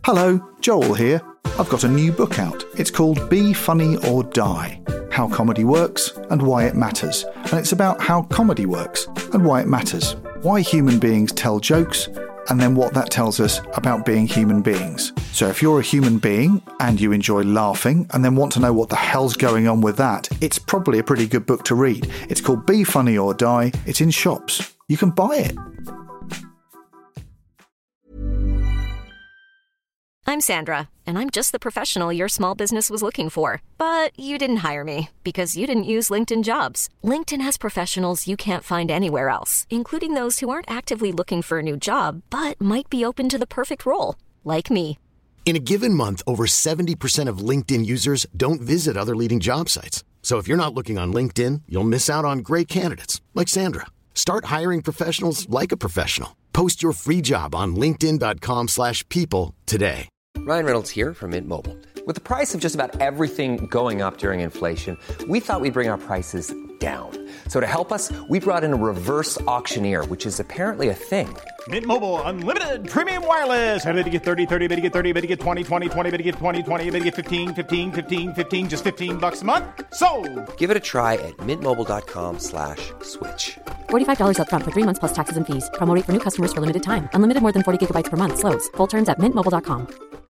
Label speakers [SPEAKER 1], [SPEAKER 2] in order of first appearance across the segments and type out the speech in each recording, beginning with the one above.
[SPEAKER 1] Hello, Joel here. I've got a new book out. It's called Be Funny or Die: How Comedy Works and Why It Matters. And it's about how comedy works and why it matters. Why human beings tell jokes, and then what that tells us about being human beings. So if you're a human being and you enjoy laughing and then want to know what the hell's going on with that, it's probably a pretty good book to read. It's called Be Funny or Die. It's in shops. You can buy it.
[SPEAKER 2] I'm Sandra, and I'm just the professional your small business was looking for. But you didn't hire me because you didn't use LinkedIn Jobs. LinkedIn has professionals you can't find anywhere else, including those who aren't actively looking for a new job, but might be open to the perfect role, like me.
[SPEAKER 3] In a given month, over 70% of LinkedIn users don't visit other leading job sites. So if you're not looking on LinkedIn, you'll miss out on great candidates like Sandra. Start hiring professionals like a professional. Post your free job on linkedin.com/people today.
[SPEAKER 4] Ryan Reynolds here from Mint Mobile. With the price of just about everything going up during inflation, we thought we'd bring our prices down. So to help us, we brought in a reverse auctioneer, which is apparently a thing.
[SPEAKER 5] Mint Mobile Unlimited Premium Wireless. How to get 30, 30, bit to get 30, bit to get 20, 20, 20, bit to get 20, 20, bit to get 15, 15, 15, 15, just $15 a month? Sold!
[SPEAKER 4] Give it a try at mintmobile.com/switch.
[SPEAKER 6] $45 up front for 3 months plus taxes and fees. Promo rate for new customers for limited time. Unlimited more than 40 gigabytes per month. Slows full terms at mintmobile.com.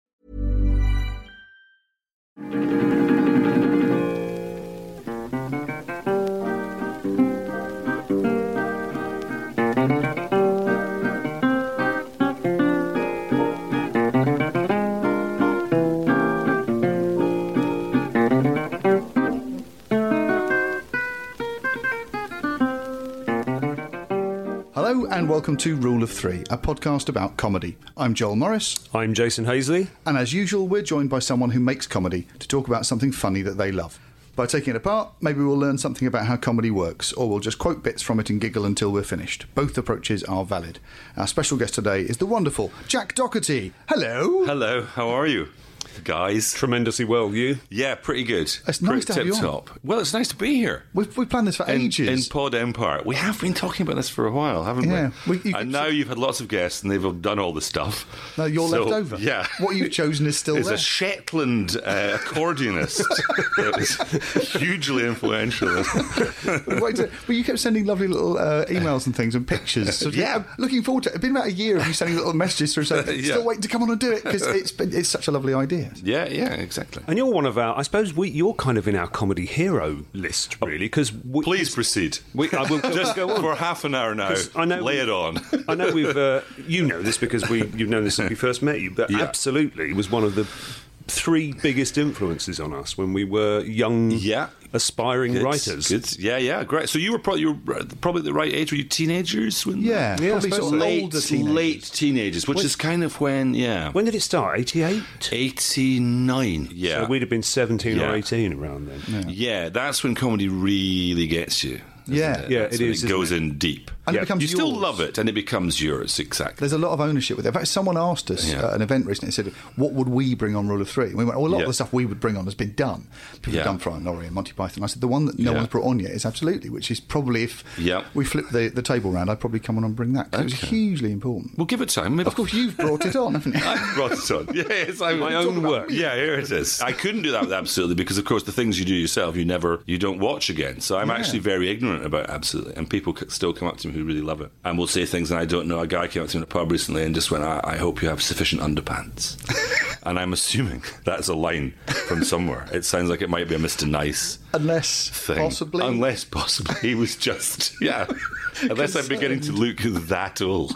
[SPEAKER 1] Hello and welcome to Rule of Three, a podcast about comedy. I'm Joel Morris.
[SPEAKER 7] I'm Jason Hazley.
[SPEAKER 1] And as usual, we're joined by someone who makes comedy to talk about something funny that they love. By taking it apart, maybe we'll learn something about how comedy works, or we'll just quote bits from it and giggle until we're finished. Both approaches are valid. Our special guest today is the wonderful Jack Docherty. Hello.
[SPEAKER 8] Hello, how are you, guys?
[SPEAKER 7] Tremendously well, you?
[SPEAKER 8] Yeah, pretty good.
[SPEAKER 1] It's nice to have you on.
[SPEAKER 8] Tip-top. Well, it's nice to be here.
[SPEAKER 1] We've planned this for ages.
[SPEAKER 8] In Pod Empire. We have been talking about this for a while, haven't
[SPEAKER 1] Yeah.
[SPEAKER 8] we? And now you've had lots of guests and they've all done all the stuff.
[SPEAKER 1] No, you're left over.
[SPEAKER 8] Yeah.
[SPEAKER 1] What you've chosen is still
[SPEAKER 8] There's
[SPEAKER 1] there.
[SPEAKER 8] a Shetland accordionist that was hugely influential.
[SPEAKER 1] But you kept sending lovely little emails and things and pictures. So
[SPEAKER 8] Yeah.
[SPEAKER 1] I'm looking forward to it. It's been about a year of you sending little messages through saying,
[SPEAKER 8] Yeah.
[SPEAKER 1] still waiting to come on and do it, because it's such a lovely idea.
[SPEAKER 8] Yeah, exactly.
[SPEAKER 7] And you're one of our, I suppose you're kind of in our comedy hero list, really, because...
[SPEAKER 8] Please proceed.
[SPEAKER 7] I will
[SPEAKER 8] Just
[SPEAKER 7] go on.
[SPEAKER 8] for half an hour now,
[SPEAKER 7] I know
[SPEAKER 8] lay it on.
[SPEAKER 7] I know we've... you know this because you've known this since we first met you, but
[SPEAKER 8] Yeah.
[SPEAKER 7] absolutely was one of the 3 biggest influences on us when we were young, aspiring writers.
[SPEAKER 8] Good. Yeah, great. So you were probably the right age. Were you teenagers?
[SPEAKER 1] Yeah,
[SPEAKER 7] I
[SPEAKER 1] probably
[SPEAKER 7] suppose
[SPEAKER 1] sort of
[SPEAKER 7] so.
[SPEAKER 1] older teenagers.
[SPEAKER 8] Late teenagers, which is kind of when,
[SPEAKER 7] When did it start? 88?
[SPEAKER 8] 89. Yeah.
[SPEAKER 7] So we'd have been 17
[SPEAKER 8] Yeah.
[SPEAKER 7] or 18 around then.
[SPEAKER 8] Yeah, that's when comedy really gets you.
[SPEAKER 1] Yeah.
[SPEAKER 7] Yeah,
[SPEAKER 8] That's
[SPEAKER 7] it
[SPEAKER 8] when
[SPEAKER 7] is,
[SPEAKER 8] It goes
[SPEAKER 7] isn't
[SPEAKER 8] in deep.
[SPEAKER 1] And
[SPEAKER 7] Yeah.
[SPEAKER 1] it becomes
[SPEAKER 8] You still
[SPEAKER 1] yours.
[SPEAKER 8] love it, and it becomes yours, exactly.
[SPEAKER 1] There's a lot of ownership with it. In fact, someone asked us at an event recently, said, what would we bring on Rule of Three? And we went, a lot of the stuff we would bring on has been done. People have done Fry and Laurie and Monty Python. I said, the one that no one's brought on yet is Absolutely, which is probably, if we flip the table round, I'd probably come on and bring that, because it was hugely important.
[SPEAKER 8] We'll give it time. Maybe.
[SPEAKER 1] Of course, you've brought it on, haven't you?
[SPEAKER 8] I've brought it on. Yeah, it's
[SPEAKER 7] My own work.
[SPEAKER 8] Yeah, here it is. I couldn't do that with Absolutely because, of course, the things you do yourself, you don't watch again. So I'm actually very ignorant about Absolutely, and people still come up to me who really love it and will say things that I don't know. A guy came up to me in a pub recently and just went, I hope you have sufficient underpants. And I'm assuming that's a line from somewhere. It sounds like it might be a Mr. Nice
[SPEAKER 1] Unless
[SPEAKER 8] thing. Possibly he was just unless I'm beginning to look that old.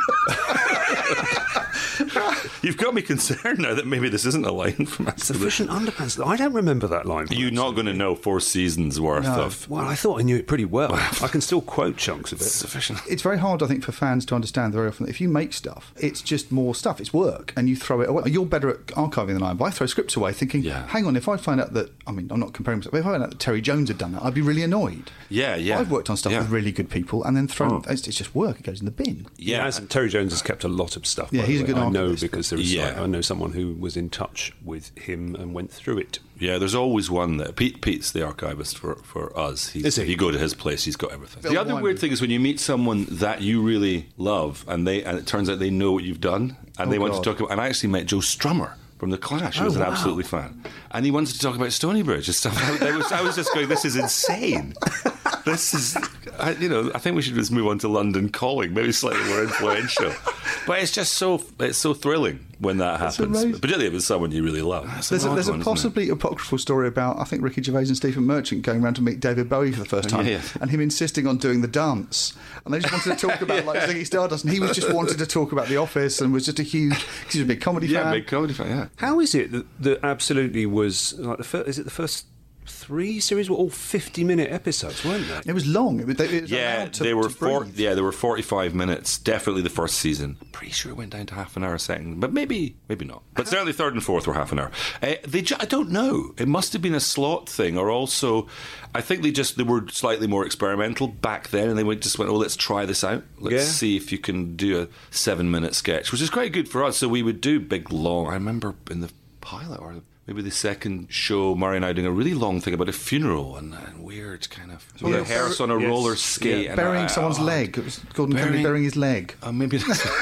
[SPEAKER 8] You've got me concerned now that maybe this isn't a line from Absolutely.
[SPEAKER 7] Sufficient underpants. I don't remember that line.
[SPEAKER 8] You're not going to know 4 seasons worth of.
[SPEAKER 7] Well, I thought I knew it pretty well. I can still quote chunks of it.
[SPEAKER 8] Sufficient.
[SPEAKER 1] It's very hard, I think, for fans to understand very often that if you make stuff, it's just more stuff. It's work, and you throw it away. You're better at archiving than I am, but I throw scripts away thinking, hang on, if I find out that, I mean, I'm not comparing myself, but if I found out that Terry Jones had done that, I'd be really annoyed.
[SPEAKER 8] Yeah.
[SPEAKER 1] I've worked on stuff with really good people and then thrown, it's just work, it goes in the bin.
[SPEAKER 8] Yeah.
[SPEAKER 7] Terry Jones has kept a lot of stuff.
[SPEAKER 1] Yeah,
[SPEAKER 7] by
[SPEAKER 1] he's
[SPEAKER 7] the
[SPEAKER 1] a good
[SPEAKER 7] way. I know
[SPEAKER 1] archivist,
[SPEAKER 7] because there is I know someone who was in touch with him and went through it.
[SPEAKER 8] Yeah, there's always one that Pete's the archivist for us.
[SPEAKER 7] Is he?
[SPEAKER 8] If you go to his place, he's got everything. The other weird thing is when you meet someone that you really love, and it turns out they know what you've done, and they want to talk about. And I actually met Joe Strummer from The Clash, who was an absolutely fan. And he wanted to talk about Stonybridge and stuff. I was just going, this is insane. This is, I think we should just move on to London Calling, maybe slightly more influential. But it's just so thrilling when that happens. Particularly if it's someone you really love.
[SPEAKER 1] There's a possibly apocryphal story about, I think, Ricky Gervais and Stephen Merchant going around to meet David Bowie for the first time, and him insisting on doing the dance. And they just wanted to talk about like Ziggy Stardust, and he was just wanted to talk about The Office, and was just a huge, because he was a big comedy fan.
[SPEAKER 7] Yeah, big comedy fan. Yeah. How is it that Absolutely was like the first 3 series were all 50-minute episodes, weren't they?
[SPEAKER 1] It was long. It was
[SPEAKER 8] they were 45 minutes. Definitely the first season. I'm pretty sure it went down to half an hour a second, but maybe not. But certainly third and fourth were half an hour. I don't know. It must have been a slot thing, or also, I think they were slightly more experimental back then, and they just went, oh, let's try this out. Let's see if you can do a 7-minute sketch, which is quite good for us. So we would do big, long. I remember in the pilot or maybe the second show, Murray and I doing a really long thing about a funeral and weird kind of with a hearse on a roller skate.
[SPEAKER 1] And burying someone's leg. It was Gordon Kennedy burying his leg.
[SPEAKER 8] Maybe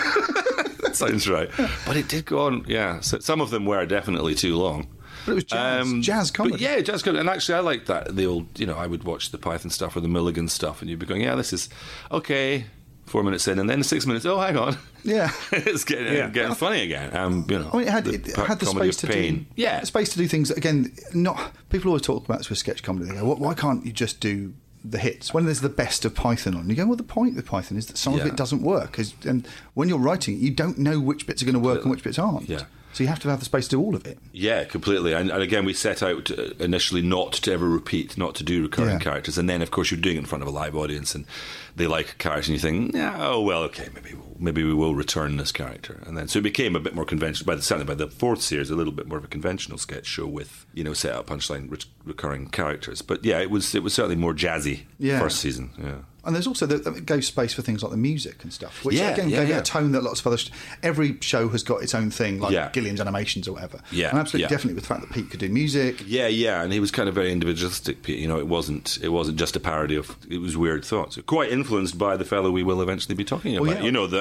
[SPEAKER 8] that sounds right. But it did go on, So some of them were definitely too long.
[SPEAKER 1] But it was jazz comedy.
[SPEAKER 8] Jazz comedy. And actually, I liked that. The old, I would watch the Python stuff or the Milligan stuff, and you'd be going, this is okay. 4 minutes in, and then 6 minutes. Oh, hang on.
[SPEAKER 1] Yeah,
[SPEAKER 8] it's getting funny again.
[SPEAKER 1] It had the space to do.
[SPEAKER 8] Yeah,
[SPEAKER 1] space to do things again. Not people always talk about this with sketch comedy. They go, why can't you just do the hits when there's the best of Python on? You go, well, the point with Python is that some of it doesn't work, and when you're writing it, you don't know which bits are going to work and which bits aren't.
[SPEAKER 8] Yeah.
[SPEAKER 1] So you have to have the space to do all of it.
[SPEAKER 8] Yeah, completely. And again, we set out initially not to ever repeat, not to do recurring characters. And then, of course, you're doing it in front of a live audience and they like a character and you think, okay, maybe we will return this character. And then, so it became a bit more conventional. Certainly by the fourth series, a little bit more of a conventional sketch show with, set up punchline recurring characters. But yeah, it was certainly more jazzy first season. Yeah.
[SPEAKER 1] And there's also that gave space for things like the music and stuff, which again gave it a tone that lots of other every show has got its own thing, like Gilliam's Animations or whatever. Yeah, and absolutely, definitely with the fact that Pete could do music.
[SPEAKER 8] Yeah, and he was kind of very individualistic. Pete, it wasn't just a parody of. It was Weird Thoughts, quite influenced by the fellow we will eventually be talking about.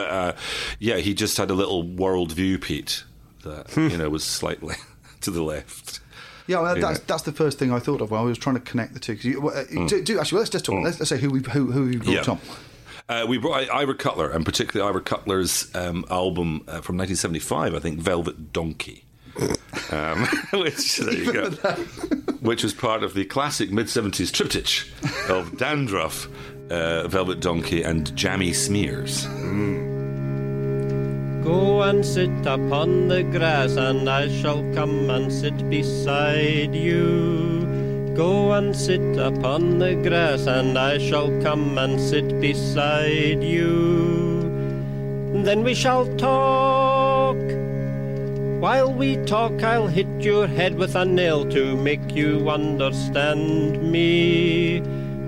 [SPEAKER 8] He just had a little worldview, Pete, that was slightly to the left.
[SPEAKER 1] Yeah, well, that's the first thing I thought of when I was trying to connect the two. Actually, let's just talk. Let's say who we brought on.
[SPEAKER 8] We brought Ira Cutler, and particularly Ira Cutler's album from 1975, I think, Velvet Donkey. Which was part of the classic mid-70s triptych of Dandruff, Velvet Donkey, and Jammy Smears.
[SPEAKER 9] Go and sit upon the grass, and I shall come and sit beside you. Go and sit upon the grass, and I shall come and sit beside you. Then we shall talk. While we talk, I'll hit your head with a nail to make you understand me.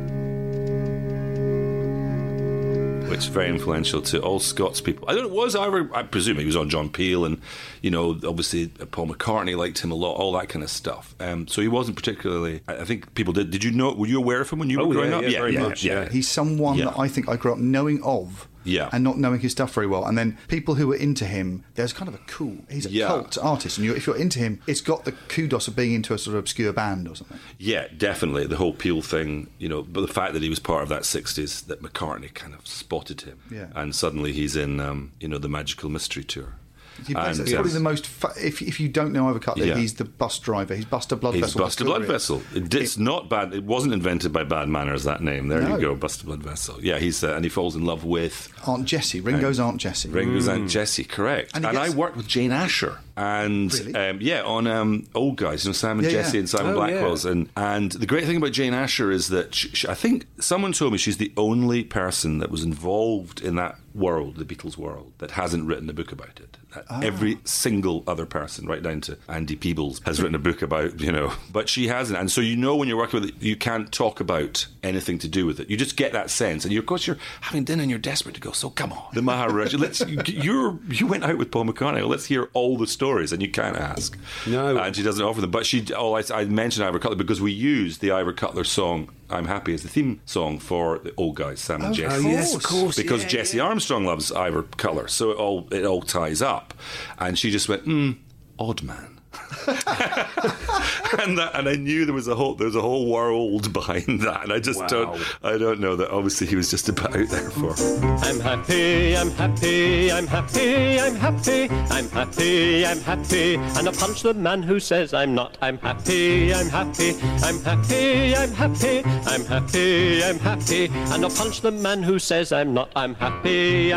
[SPEAKER 8] Which is very influential to all Scots people. I don't know, was Ira? I presume he was on John Peel, and obviously Paul McCartney liked him a lot, all that kind of stuff. So he wasn't particularly. I think people did. Did you know? Were you aware of him when you were growing up?
[SPEAKER 1] Yeah, very much. Yeah. He's someone that I think I grew up knowing of.
[SPEAKER 8] Yeah.
[SPEAKER 1] And not knowing his stuff very well. And then people who were into him, there's kind of he's a cult artist. And if you're into him, it's got the kudos of being into a sort of obscure band or something.
[SPEAKER 8] Yeah, definitely. The whole Peel thing, but the fact that he was part of that 60s, that McCartney kind of spotted him.
[SPEAKER 1] Yeah.
[SPEAKER 8] And suddenly he's in, the Magical Mystery Tour.
[SPEAKER 1] It's probably the most. If you don't know Ira Cutler, he's the bus driver. He's Buster Bloodvessel.
[SPEAKER 8] He's Buster Bloodvessel. It's not bad. It wasn't invented by Bad Manners. That name. There you go, Buster Bloodvessel. Yeah, he's and he falls in love with
[SPEAKER 1] Aunt Jessie. Ringo's Aunt Jessie.
[SPEAKER 8] Ringo's Aunt Jessie. Correct. And I worked with Jane Asher. And
[SPEAKER 1] really?
[SPEAKER 8] On Old Guys, Sam and Jesse and Simon Blackwell's, and the great thing about Jane Asher is that she, I think someone told me she's the only person that was involved in that world, the Beatles world, that hasn't written a book about it. Every single other person, right down to Andy Peebles, has written a book about, but she hasn't. And so when you're working with it, you can't talk about anything to do with it. You just get that sense, and of course you're having dinner and you're desperate to go. So come on, the Maharaja. You went out with Paul McCartney. Well, let's hear all the stories, and you can't ask.
[SPEAKER 7] No,
[SPEAKER 8] and she doesn't offer them. But I mentioned Ira Cutler because we used the Ira Cutler song "I'm Happy" as the theme song for the Old Guys, Sam and Jesse.
[SPEAKER 7] Oh yes, of course.
[SPEAKER 8] Because Jesse Armstrong loves Ira Cutler, so it all ties up. And she just went, odd man. and I knew there was a whole world behind that, and I just don't know that. Obviously, he was just about out there for.
[SPEAKER 9] I'm happy, I'm happy, I'm happy, I'm happy, I'm happy, I'm happy, and I punch the man who says I'm not. I'm happy, I'm happy, I'm happy, I'm happy, I'm happy, I'm happy, and I punch the man who says I'm not. I'm happy,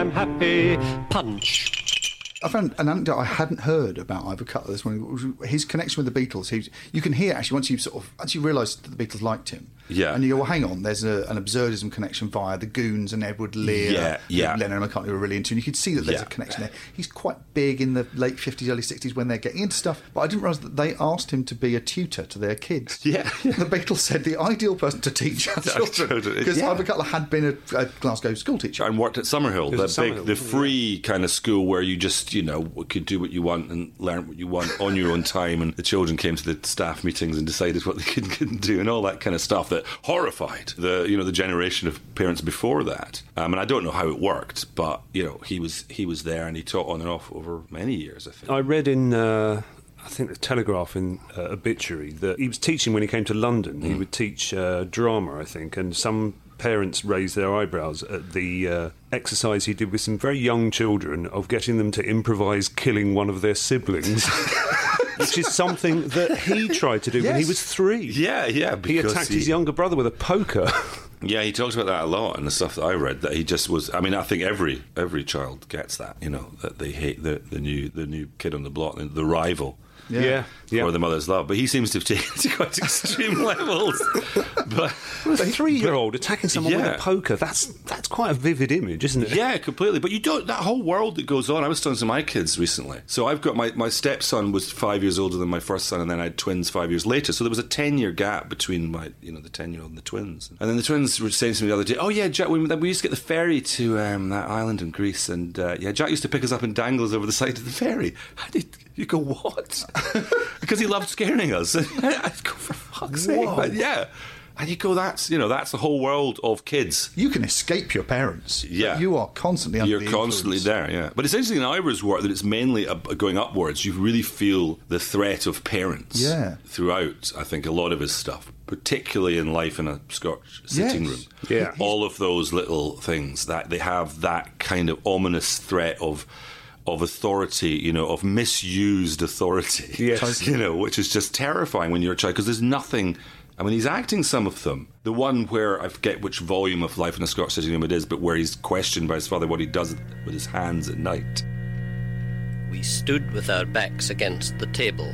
[SPEAKER 9] punch.
[SPEAKER 1] I found an anecdote I hadn't heard about Ivor Cutler this morning. His connection with the Beatles. You can hear actually once you realise that the Beatles liked him.
[SPEAKER 8] Yeah.
[SPEAKER 1] And you go, well, hang on. There's an absurdism connection via the Goons and Edward Lear.
[SPEAKER 8] Yeah.
[SPEAKER 1] Lennon and McCartney were really into. And you could see that there's a connection there. He's quite big in the late 50s, early 60s when they're getting into stuff. But I didn't realise that they asked him to be a tutor to their kids.
[SPEAKER 8] Yeah.
[SPEAKER 1] The Beatles said the ideal person to teach our children. Because Ivor Cutler had been a Glasgow school teacher.
[SPEAKER 8] And worked at Summerhill, the free kind of school where you just, could do what you want and learn what you want on your own time, and the children came to the staff meetings and decided what they could and couldn't do, and all that kind of stuff that horrified the generation of parents before that. And I don't know how it worked, but he was there, and he taught on and off over many years, I think.
[SPEAKER 7] I read in I think the Telegraph in obituary that he was teaching when he came to London. He would teach drama, I think, and some parents raised their eyebrows at the exercise he did with some very young children of getting them to improvise killing one of their siblings. Which is something that he tried to do when he was 3.
[SPEAKER 8] Yeah.
[SPEAKER 7] He attacked his younger brother with a poker.
[SPEAKER 8] Yeah, he talks about that a lot in the stuff that I read. That he just was. I mean, I think every child gets that. That they hate the new kid on the block, the rival.
[SPEAKER 7] Yeah.
[SPEAKER 8] For the mother's love. But he seems to have taken it to quite extreme levels. But
[SPEAKER 7] a 3-year-old attacking someone with a poker, that's quite a vivid image, isn't it?
[SPEAKER 8] Yeah, completely. But that whole world that goes on. I was talking to my kids recently. So I've got my stepson was 5 years older than my first son, and then I had twins 5 years later. So there was a 10-year gap between the 10-year-old and the twins. And then the twins were saying to me the other day, oh yeah, Jack, we used to get the ferry to that island in Greece, and Jack used to pick us up in dangles over the side of the ferry. You go, what? Because he loved scaring us. I go, for fuck's sake. But yeah. And you go, that's the whole world of kids.
[SPEAKER 1] You can escape your parents.
[SPEAKER 8] Yeah.
[SPEAKER 1] You are constantly under the influence.
[SPEAKER 8] You're constantly there, yeah. But it's interesting in Ivor's work that it's mainly going upwards. You really feel the threat of parents throughout, I think, a lot of his stuff, particularly in Life in a Scotch Sitting Room.
[SPEAKER 7] Yeah.
[SPEAKER 8] All of those little things, that they have that kind of ominous threat of authority, of misused authority,
[SPEAKER 7] yes.
[SPEAKER 8] Which is just terrifying when you're a child, because there's nothing. I mean, he's acting some of them. The one where, I forget which volume of Life in a Scotch Sitting Room it is, but where he's questioned by his father what he does with his hands at night.
[SPEAKER 9] We stood with our backs against the table.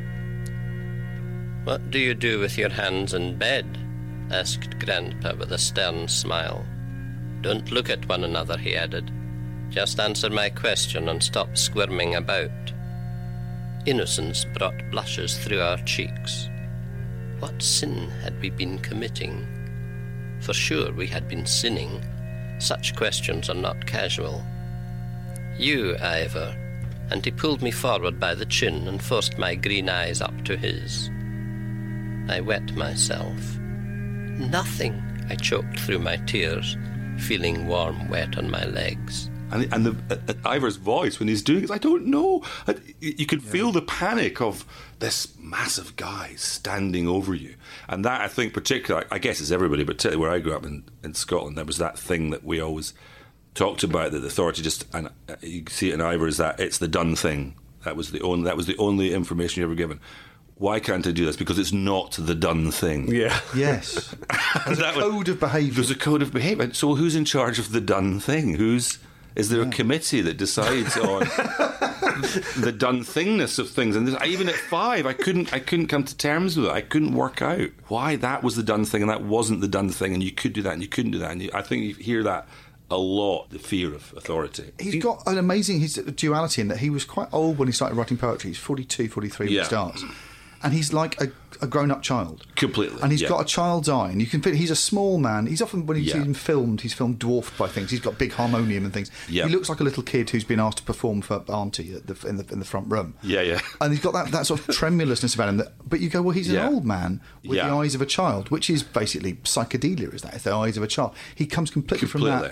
[SPEAKER 9] What do you do with your hands in bed? Asked Grandpa with a stern smile. Don't look at one another, he added. Just answer my question and stop squirming about. Innocence brought blushes through our cheeks. What sin had we been committing? For sure we had been sinning. Such questions are not casual. You, Ivor. And he pulled me forward by the chin and forced my green eyes up to his. I wet myself. Nothing, I choked through my tears, feeling warm wet on my legs.
[SPEAKER 8] And Ivor's voice when he's doing it, I don't know. You could feel the panic of this massive guy standing over you. And that, I think, particularly, I guess it's everybody, but particularly where I grew up in Scotland, there was that thing that we always talked about, that the authority just, and you see it in Ivor, is that it's the done thing. That was the only information you ever given. Why can't I do this? Because it's not the done thing.
[SPEAKER 7] Yeah.
[SPEAKER 1] Yes. There's a code of behaviour.
[SPEAKER 8] There's a code of behaviour. So who's in charge of the done thing? Is there a committee that decides on the done thingness of things? And even at 5, I couldn't come to terms with it. I couldn't work out why that was the done thing and that wasn't the done thing, and you could do that and you couldn't do that. And I think you hear that a lot, the fear of authority.
[SPEAKER 1] He's got an amazing duality in that he was quite old when he started writing poetry. He's 42, 43 when he starts. And he's like a grown-up child.
[SPEAKER 8] Completely.
[SPEAKER 1] And he's got a child's eye. And you can feel he's a small man. He's often, when you see him filmed, he's filmed dwarfed by things. He's got big harmonium and things. He looks like a little kid who's been asked to perform for Auntie in the front room.
[SPEAKER 8] Yeah.
[SPEAKER 1] And he's got that sort of tremulousness about him. But you go, well, he's an old man with the eyes of a child, which is basically psychedelia, is that? It's the eyes of a child. He comes completely from that.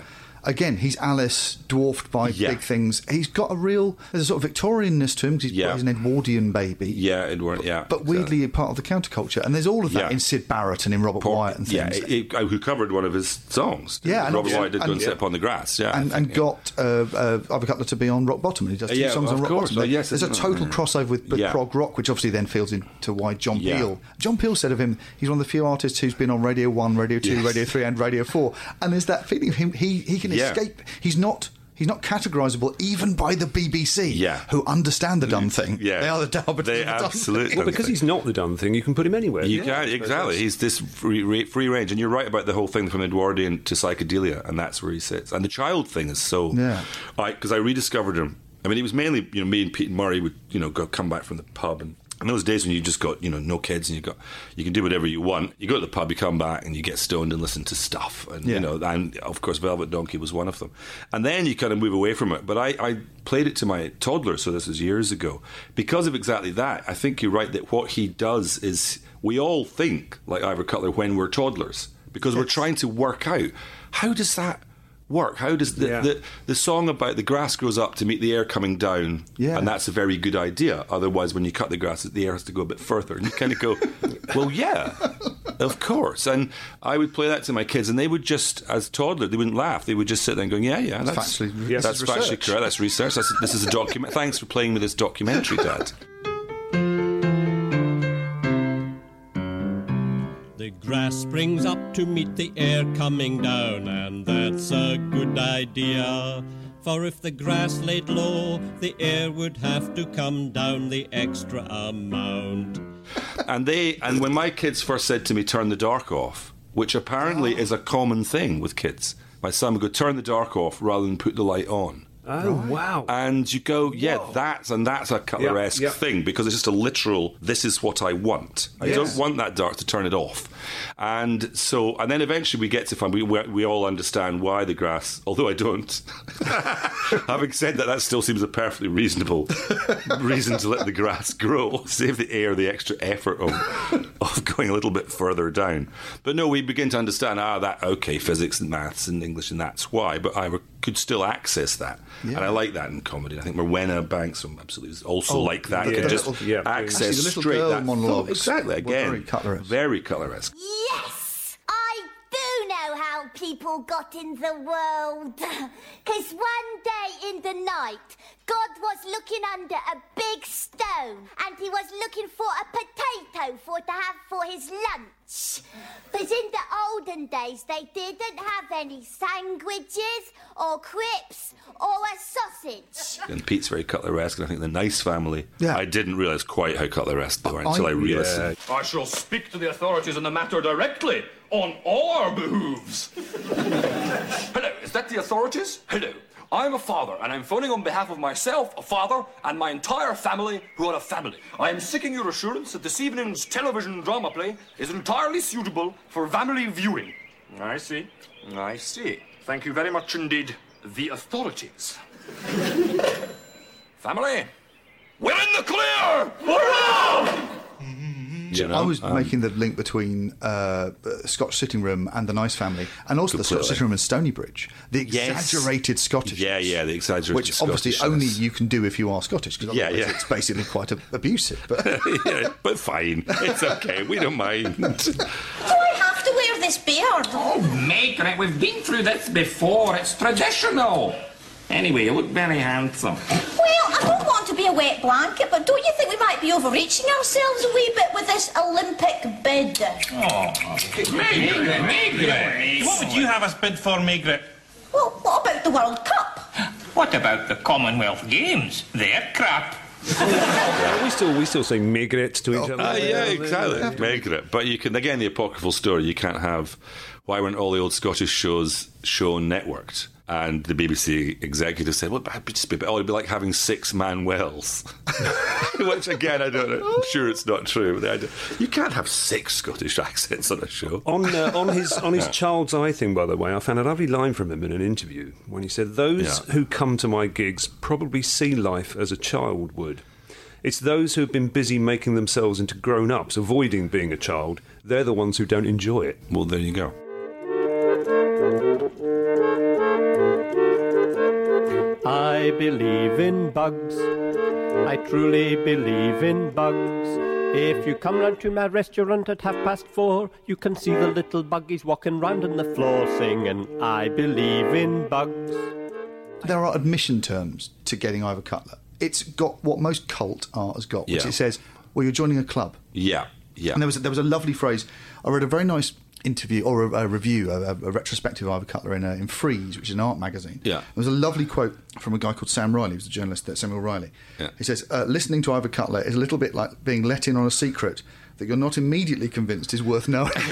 [SPEAKER 1] again, he's Alice, dwarfed by big things. He's got there's a sort of Victorianness to him, because he's an Edwardian baby.
[SPEAKER 8] Yeah, Edward, yeah.
[SPEAKER 1] But weirdly part of the counterculture. And there's all of that in Sid Barrett and in Robert Wyatt and things.
[SPEAKER 8] Yeah, who covered one of his songs.
[SPEAKER 1] Yeah, and
[SPEAKER 8] Robert Wyatt did Go and Sit Upon the Grass. Yeah,
[SPEAKER 1] and got Ivor Cutler to be on Rock Bottom, and he does 2 songs on Rock Bottom.
[SPEAKER 8] Yes,
[SPEAKER 1] there's a total crossover with prog rock, which obviously then feels into why John Peel. John Peel said of him, he's one of the few artists who's been on Radio 1, Radio 2, Radio 3 and Radio 4. And there's that feeling of him, he can escape. He's not categorisable even by the BBC, who understand the done thing. Yeah. They are the arbiters of the
[SPEAKER 8] absolutely
[SPEAKER 1] done thing.
[SPEAKER 7] Well, because he's not the done thing, you can put him anywhere.
[SPEAKER 8] You can, exactly. He's this free range. And you're right about the whole thing from Edwardian to psychedelia, and that's where he sits. And the child thing is so... Yeah. Because I rediscovered him. I mean, it was mainly, me and Pete and Murray would, come back from the pub, and in those days when you just got, no kids, and you can do whatever you want. You go to the pub, you come back, and you get stoned and listen to stuff. And, and of course, Velvet Donkey was one of them. And then you kind of move away from it. But I played it to my toddler, so this was years ago. Because of exactly that, I think you're right that what he does is, we all think like Ivor Cutler when we're toddlers, because we're trying to work out, how does that work? How does the song about the grass grows up to meet the air coming down, and that's a very good idea. Otherwise, when you cut the grass, the air has to go a bit further. And you kind of go, well, yeah, of course. And I would play that to my kids, and they would just, as toddlers, they wouldn't laugh. They would just sit there and go, that's factually correct. That's research. This is a document. Thanks for playing with this documentary, Dad.
[SPEAKER 9] The grass springs up to meet the air coming down, and that's a good idea. For if the grass laid low, the air would have to come down the extra amount.
[SPEAKER 8] And when my kids first said to me, turn the dark off, which apparently is a common thing with kids, my son would go, turn the dark off rather than put the light on.
[SPEAKER 7] Oh, wow.
[SPEAKER 8] And you go, that's a Cutler-esque thing, because it's just a literal, this is what I want. I don't want that dark to turn it off. And then eventually we get to find, we all understand why the grass, although I don't. Having said that still seems a perfectly reasonable reason to let the grass grow. Save the air the extra effort of going a little bit further down. But no, we begin to understand, physics and maths and English, and that's why. But I could still access that. Yeah. And I like that in comedy. I think Rowena Banks absolutely is also like that. You can just access straight that
[SPEAKER 1] monologues.
[SPEAKER 8] Exactly. Again,
[SPEAKER 1] very
[SPEAKER 8] Cutler-esque.
[SPEAKER 10] Yes, I do know how people got in the world. Because one day in the night, God was looking under a big stone, and he was looking for a potato to have for his lunch. But in the olden days, they didn't have any sandwiches or crisps or a sausage.
[SPEAKER 8] And Pete's very Cutler-esque, and I think the Nice Family, I didn't realise quite how Cutler-esque they were until I re-listened.
[SPEAKER 11] I shall speak to the authorities on the matter directly, on our behoves. Hello, is that the authorities? Hello. I'm a father, and I'm phoning on behalf of myself, a father, and my entire family, who are a family. I am seeking your assurance that this evening's television drama play is entirely suitable for family viewing. I see. Thank you very much indeed, the authorities. Family, we're in the clear! Hurrah!
[SPEAKER 1] I was making the link between Scotch Sitting Room and the Nice Family, and also the Scotch Sitting Room and Stonybridge. The exaggerated Scottish.
[SPEAKER 8] Yeah, the exaggerated
[SPEAKER 1] which obviously only you can do if you are Scottish, because otherwise it's basically quite abusive. But
[SPEAKER 8] but fine. It's okay. We don't mind.
[SPEAKER 10] Do I have to wear this beard?
[SPEAKER 12] Oh, Margaret, we've been through this before. It's traditional. Anyway, you look very handsome.
[SPEAKER 10] Well, I don't want to be a wet blanket, but don't you think we might be overreaching ourselves a wee bit with this Olympic bid?
[SPEAKER 12] Oh, Margaret. What would you have us bid for, Margaret?
[SPEAKER 10] Well, what about the World Cup?
[SPEAKER 12] What about the Commonwealth Games? They're crap.
[SPEAKER 7] We still say Margaret to each other.
[SPEAKER 8] Yeah, exactly. Margaret. But you can, again, the apocryphal story, you can't have, why weren't all the old Scottish shows shown networked? And the BBC executive said, well, it'd be like having 6 Manuels. Which, again, I don't know. I'm sure it's not true. But you can't have 6 Scottish accents on a show.
[SPEAKER 7] On his child's eye thing, by the way, I found a lovely line from him in an interview when he said, those who come to my gigs probably see life as a child would. It's those who have been busy making themselves into grown-ups, avoiding being a child. They're the ones who don't enjoy it.
[SPEAKER 8] Well, there you go.
[SPEAKER 9] I believe in bugs. I truly believe in bugs. If you come round to my restaurant at 4:30, you can see the little buggies walking round on the floor singing, I believe in bugs.
[SPEAKER 1] There are admission terms to getting Ivor Cutler. It's got what most cult art has got, which it says, well, you're joining a club.
[SPEAKER 8] Yeah, yeah.
[SPEAKER 1] And there was a lovely phrase. I read a very nice interview or a review, a retrospective of Ivor Cutler in Freeze, which is an art magazine.
[SPEAKER 8] Yeah.
[SPEAKER 1] There was a lovely quote from a guy called Sam Riley, who's a journalist at Samuel Riley.
[SPEAKER 8] Yeah.
[SPEAKER 1] He says, listening to Ivor Cutler is a little bit like being let in on a secret that you're not immediately convinced is worth knowing. And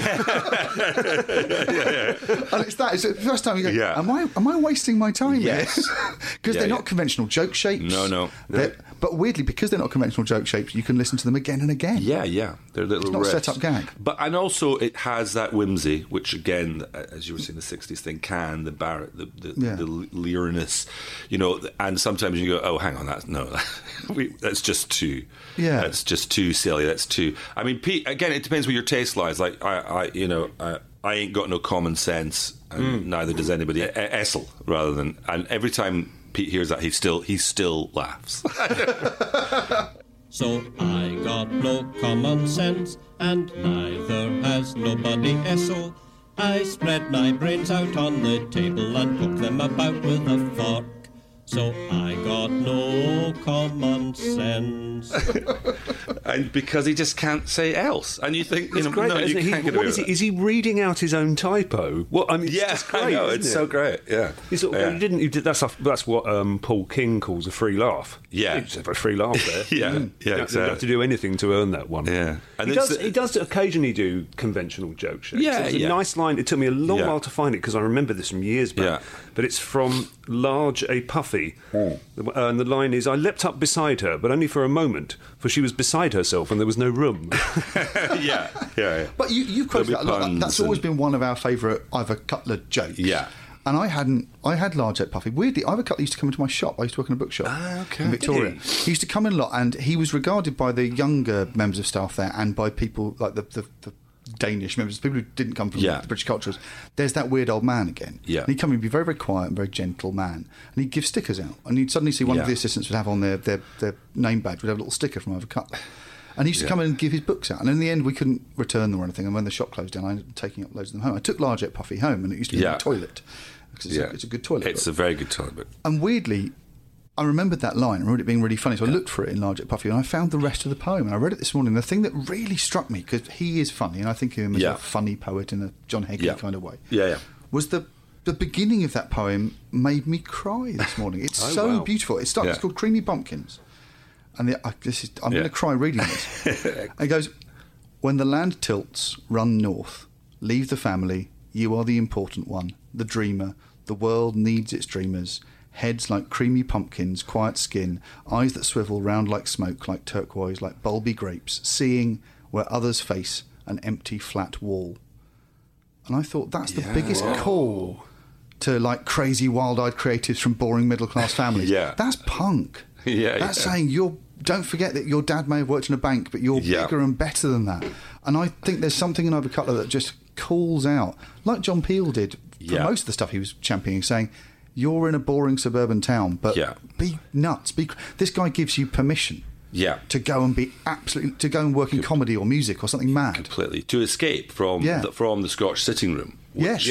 [SPEAKER 1] it's the first time you go, am I wasting my time here? Because they're not conventional joke shapes.
[SPEAKER 8] No.
[SPEAKER 1] But weirdly, because they're not conventional joke shapes, you can listen to them again and again.
[SPEAKER 8] Yeah. They're little
[SPEAKER 1] It's not
[SPEAKER 8] riffs.
[SPEAKER 1] a set-up gag.
[SPEAKER 8] And also it has that whimsy, which again, as you were saying, the 60s thing the Barrett, the leerness, and sometimes you go, oh, hang on, that's just too...
[SPEAKER 1] Yeah.
[SPEAKER 8] That's just too silly. That's too... I mean, Pete, again, it depends where your taste lies. Like, I ain't got no common sense, and neither does anybody. Essel, rather than... And every time Pete hears that, he still laughs.
[SPEAKER 9] So I got no common sense, and neither has nobody Essel. I spread my brains out on the table and poke them about with a fork. So I got no common sense.
[SPEAKER 8] And because he just can't say else. And you think,
[SPEAKER 7] It's great,
[SPEAKER 8] no, you can't get away with it.
[SPEAKER 7] Is he reading out his own typo? Well, I mean, it's just great,
[SPEAKER 8] I know, it's so great, yeah.
[SPEAKER 7] That's what Paul King calls a free laugh.
[SPEAKER 8] Yeah.
[SPEAKER 7] He just had a free laugh there.
[SPEAKER 8] Yeah,
[SPEAKER 7] You don't have to do anything to earn that one.
[SPEAKER 8] Yeah. And
[SPEAKER 7] he does occasionally do conventional joke shapes.
[SPEAKER 8] Yeah,
[SPEAKER 7] It's a nice line. It took me a long while to find it because I remember this from years back.
[SPEAKER 8] Yeah.
[SPEAKER 7] But it's from Large A. Puffy. And the line is, I leapt up beside her, but only for a moment, for she was beside herself and there was no room.
[SPEAKER 8] Yeah.
[SPEAKER 1] But you've quoted that a lot. That's always been one of our favourite Ivor Cutler jokes.
[SPEAKER 8] Yeah.
[SPEAKER 1] And I had Large A. Puffy. Weirdly, Ivor Cutler used to come into my shop. I used to work in a bookshop in Victoria. He used to come in a lot, and he was regarded by the younger members of staff there and by people like the Danish members, people who didn't come from the British cultures. There's that weird old man again.
[SPEAKER 8] Yeah.
[SPEAKER 1] And he'd come in and be very, very quiet and very gentle man. And he'd give stickers out. And you'd suddenly see one of the assistants would have on their name badge, would have a little sticker from Ivor Cutler. And he used to come in and give his books out. And in the end, we couldn't return them or anything. And when the shop closed down, I ended up taking up loads of them home. I took Large A. Puffy home, and it used to be in the toilet. Because it's a good toilet
[SPEAKER 8] It's
[SPEAKER 1] book.
[SPEAKER 8] a very good toilet book.
[SPEAKER 1] And weirdly, I remembered that line. I remembered it being really funny. So I looked for it in Large A. Puffy, and I found the rest of the poem. And I read it this morning. The thing that really struck me, because he is funny, and I think of him as a funny poet in a John Hegley kind of way, was the beginning of that poem made me cry this morning. It's beautiful. It's called Creamy Pumpkins. And I'm going to cry reading this. And it goes, when the land tilts, run north. Leave the family. You are the important one, the dreamer. The world needs its dreamers. Heads like creamy pumpkins, quiet skin, eyes that swivel round like smoke, like turquoise, like bulby grapes, seeing where others face an empty flat wall. And I thought that's the biggest call to like crazy wild-eyed creatives from boring middle-class families. That's punk. That's saying don't forget that your dad may have worked in a bank, but you're bigger and better than that. And I think there's something in Ivor Cutler that just calls out, like John Peel did for most of the stuff he was championing, saying, you're in a boring suburban town, but be nuts. This guy gives you permission to go and to go and work in comedy or music or something mad.
[SPEAKER 8] Completely. To escape from the Scotch sitting room. Which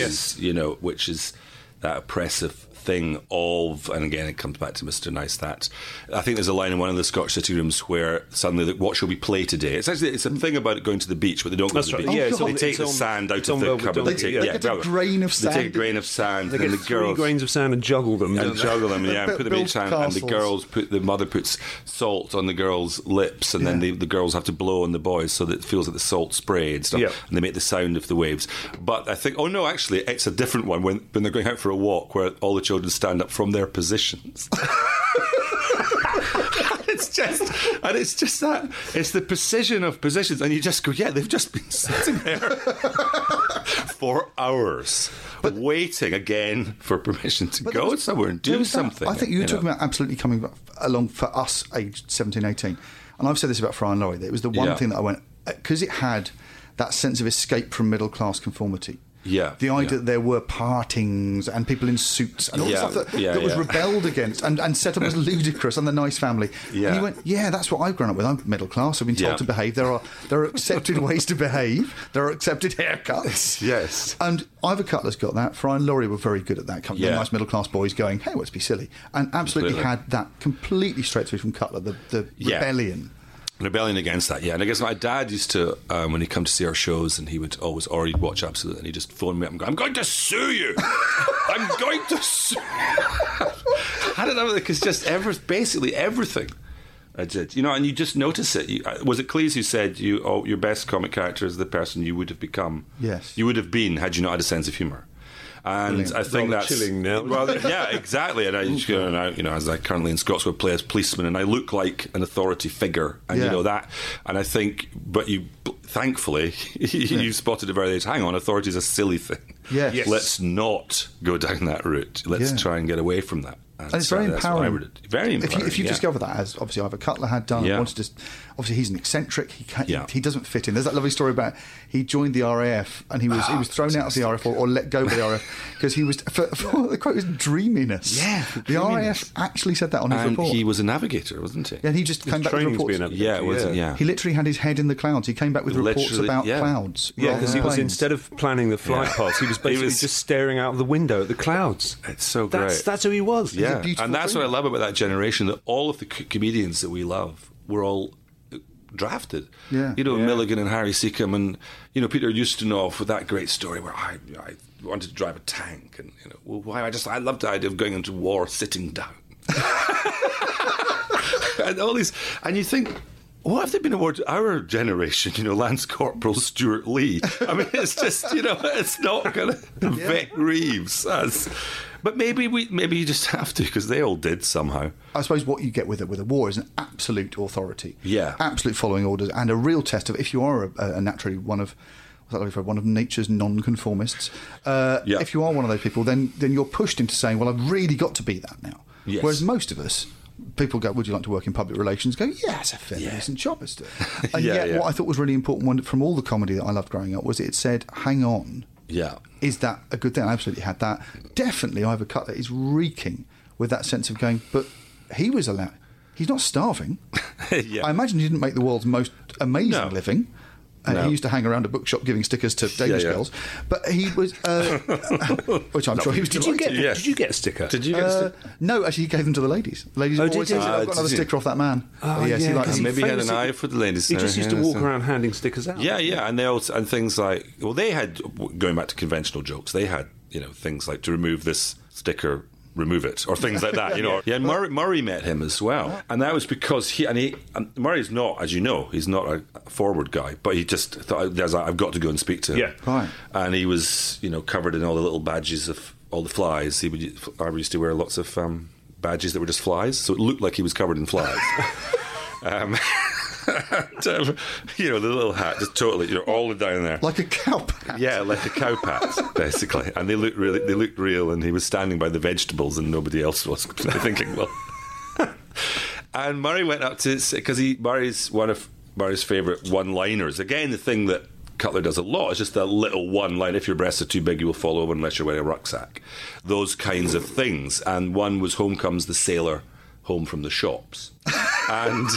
[SPEAKER 8] is that oppressive thing of, and again it comes back to Mr. Nice, that I think there's a line in one of the Scotch sitting rooms where suddenly what shall we play today? It's a thing about going to the beach, but they don't go to the beach. They take the sand out of the cupboard. They take a grain of sand. They take a grain of sand.
[SPEAKER 7] They get 3 grains of sand and juggle them.
[SPEAKER 8] And put the beach sand, and the mother puts salt on the girls' lips, and then the girls have to blow on the boys so that it feels like the salt spray and stuff, and they make the sound of the waves. But I think, actually it's a different one when they're going out for a walk where all the children stand up from their positions. It's just that it's the precision of positions, and you just go, they've just been sitting there for hours, waiting again for permission to go somewhere and do something.
[SPEAKER 1] I think you're talking about absolutely coming along for us aged 17, 18, and I've said this about Friar Laurie, that it was the one thing that I went, because it had that sense of escape from middle class conformity.
[SPEAKER 8] Yeah.
[SPEAKER 1] The idea that there were partings and people in suits and all the stuff that was rebelled against and set up as ludicrous, and the nice family.
[SPEAKER 8] Yeah.
[SPEAKER 1] And he went, yeah, that's what I've grown up with. I'm middle class. I've been told to behave. There are accepted ways to behave. There are accepted haircuts.
[SPEAKER 8] Yes.
[SPEAKER 1] And Ivor Cutler's got that. Fry and Laurie were very good at that. The nice middle class boys going, hey, let's be silly. And absolutely had that completely straight through from Cutler, the rebellion.
[SPEAKER 8] Rebellion against that, and I guess my dad used to, when he'd come to see our shows, and he would always, or he'd watch Absolute, and he'd just phone me up and go, I'm going to sue you! I'm going to sue you! I don't know, because just basically everything I did, and you just notice it. Was it Cleese who said, your best comic character is the person you would have become?
[SPEAKER 1] Yes.
[SPEAKER 8] You would have been, had you not had a sense of humour. And
[SPEAKER 7] brilliant.
[SPEAKER 8] I think that's
[SPEAKER 7] chilling now.
[SPEAKER 8] Well, yeah, exactly. And as I currently in Scotswood play as policeman, and I look like an authority figure, and that. And I think, but thankfully, you spotted it very late. Hang on, authority is a silly thing.
[SPEAKER 1] Yes.
[SPEAKER 8] Let's not go down that route. Let's try and get away from that.
[SPEAKER 1] And it's very empowering.
[SPEAKER 8] Very empowering.
[SPEAKER 1] If you discover that, as obviously Ivor Cutler had done, obviously he's an eccentric. He doesn't fit in. There's that lovely story about he joined the RAF and he was thrown out of the RAF or let go by the RAF because he was the quote was dreaminess.
[SPEAKER 8] Yeah,
[SPEAKER 1] the RAF actually said that on his report.
[SPEAKER 8] And he was a navigator, wasn't he?
[SPEAKER 1] Yeah, and he just came back with reports. He literally had his head in the clouds. He came back with reports about clouds.
[SPEAKER 7] Yeah, because he was, instead of planning the flight paths, he was basically just staring out of the window at the clouds.
[SPEAKER 8] It's so great.
[SPEAKER 7] That's who he was.
[SPEAKER 8] Yeah, and that's what I love about that generation, that all of the comedians that we love were all drafted. Milligan and Harry Seacombe and Peter Ustinov with that great story where I wanted to drive a tank, and I loved the idea of going into war sitting down. And all these, and you think, what have they been awarded? Our generation, Lance Corporal Stuart Lee. I mean, it's just, it's not going to Vic Reeves. But maybe you just have to, because they all did somehow.
[SPEAKER 1] I suppose what you get with a war is an absolute authority.
[SPEAKER 8] Yeah.
[SPEAKER 1] Absolute following orders, and a real test of if you are a naturally one of nature's non-conformists. If you are one of those people, then you're pushed into saying, well, I've really got to be that now.
[SPEAKER 8] Yes.
[SPEAKER 1] Whereas most of us, people go, would you like to work in public relations? Go, yeah, it's a fairly decent job. And yet what I thought was really important from all the comedy that I loved growing up was it said, hang on.
[SPEAKER 8] Yeah.
[SPEAKER 1] Is that a good thing? I absolutely had that. Definitely Ivor Cutler is reeking with that sense of going, but he was allowed. He's not starving. I imagine he didn't make the world's most amazing living. He used to hang around a bookshop giving stickers to Danish girls. But he was... which I'm sure he was delighted.
[SPEAKER 7] Did you get a sticker?
[SPEAKER 8] Did you get a sticker?
[SPEAKER 1] No, actually, he gave them to the ladies. The ladies always said, I've got another sticker off that man.
[SPEAKER 8] He liked maybe he had an eye for the ladies.
[SPEAKER 7] He just used to walk around handing stickers out.
[SPEAKER 8] Yeah, and they also, and things like... Well, they had, going back to conventional jokes, they had, things like, to remove this sticker... remove it, or things like that, Murray met him as well, and that was because Murray's not, as you know, he's not a forward guy, but he just thought, I've got to go and speak to him.
[SPEAKER 1] Yeah, right.
[SPEAKER 8] And he was, covered in all the little badges of all the flies. I used to wear lots of badges that were just flies, so it looked like he was covered in flies. The little hat, just totally, all the way down there,
[SPEAKER 1] like a cow hat.
[SPEAKER 8] Yeah, like a cow pat, basically. And they looked real. And he was standing by the vegetables, and nobody else was. Thinking, well. And Murray went up to, because Murray's one of Murray's favourite one-liners. Again, the thing that Cutler does a lot is just that little one line: if your breasts are too big, you will fall over unless you're wearing a rucksack. Those kinds of things. And one was "Home comes the sailor, home from the shops." And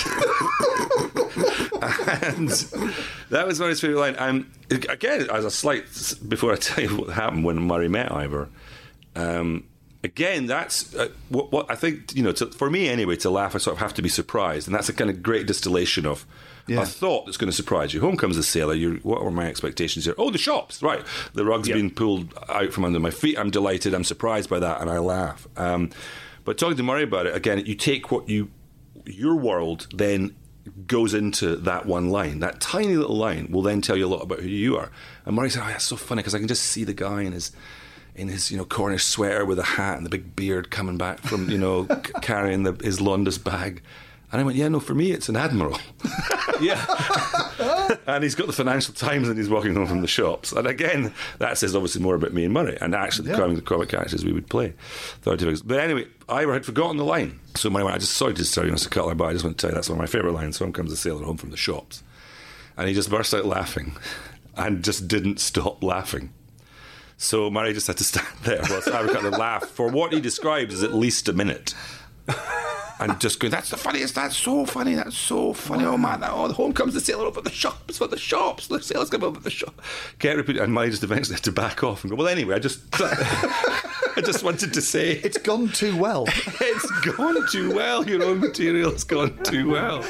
[SPEAKER 8] that was Murray's favourite line. And again, as a slight, before I tell you what happened when Murray met Ivor, again, that's what I think, for me anyway, to laugh, I sort of have to be surprised. And that's a kind of great distillation of a thought that's going to surprise you. Home comes the sailor. What were my expectations here? Oh, the shops, right. The rug's been pulled out from under my feet. I'm delighted. I'm surprised by that. And I laugh. But talking to Murray about it, again, you take what your world then goes into that one line. That tiny little line will then tell you a lot about who you are. And Murray said, that's so funny, because I can just see the guy in his Cornish sweater with a hat and the big beard coming back from, carrying his Londis bag. And I went, yeah, no, for me it's an admiral.
[SPEAKER 7] Yeah.
[SPEAKER 8] And he's got the Financial Times and he's walking home from the shops. And again, that says obviously more about me and Murray, and actually the comic characters we would play. But anyway, Ivor had forgotten the line. So Murray went, I just sorry to tell you, Mr. Cutler, but I just want to tell you that's one of my favourite lines. Home comes the sailor, home from the shops. And he just burst out laughing and just didn't stop laughing. So Murray just had to stand there whilst Ira got the laugh for what he describes as at least a minute. And just going, that's the funniest, that's so funny, oh man, home comes the sailor up at the shops, the sailors come up at the shop. Get repeated, and Murray just eventually had to back off and go, well, anyway, I just wanted to say...
[SPEAKER 1] It's gone too well.
[SPEAKER 8] It's gone too well, your own material's gone too well.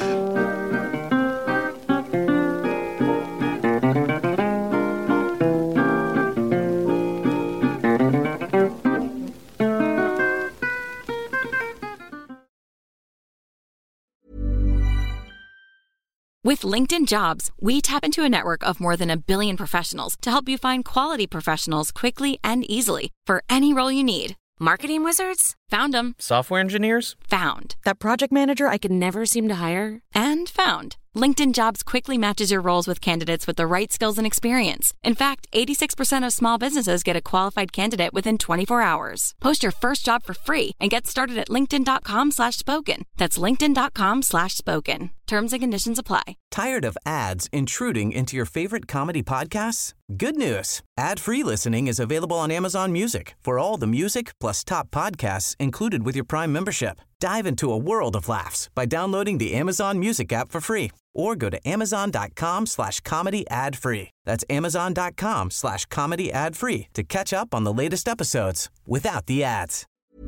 [SPEAKER 13] With LinkedIn Jobs, we tap into a network of more than 1 billion professionals to help you find quality professionals quickly and easily for any role you need.
[SPEAKER 2] Marketing wizards?
[SPEAKER 13] Found them.
[SPEAKER 14] Software engineers?
[SPEAKER 13] Found.
[SPEAKER 6] That project manager I could never seem to hire?
[SPEAKER 13] And found. LinkedIn Jobs quickly matches your roles with candidates with the right skills and experience. In fact, 86% of small businesses get a qualified candidate within 24 hours. Post your first job for free and get started at linkedin.com/spoken. That's linkedin.com/spoken. Terms and conditions apply.
[SPEAKER 15] Tired of ads intruding into your favorite comedy podcasts? Good news. Ad-free listening is available on Amazon Music for all the music plus top podcasts included with your Prime membership. Dive into a world of laughs by downloading the Amazon Music app for free or go to amazon.com/comedy ad-free. That's amazon.com/comedy ad-free to catch up on the latest episodes without the ads.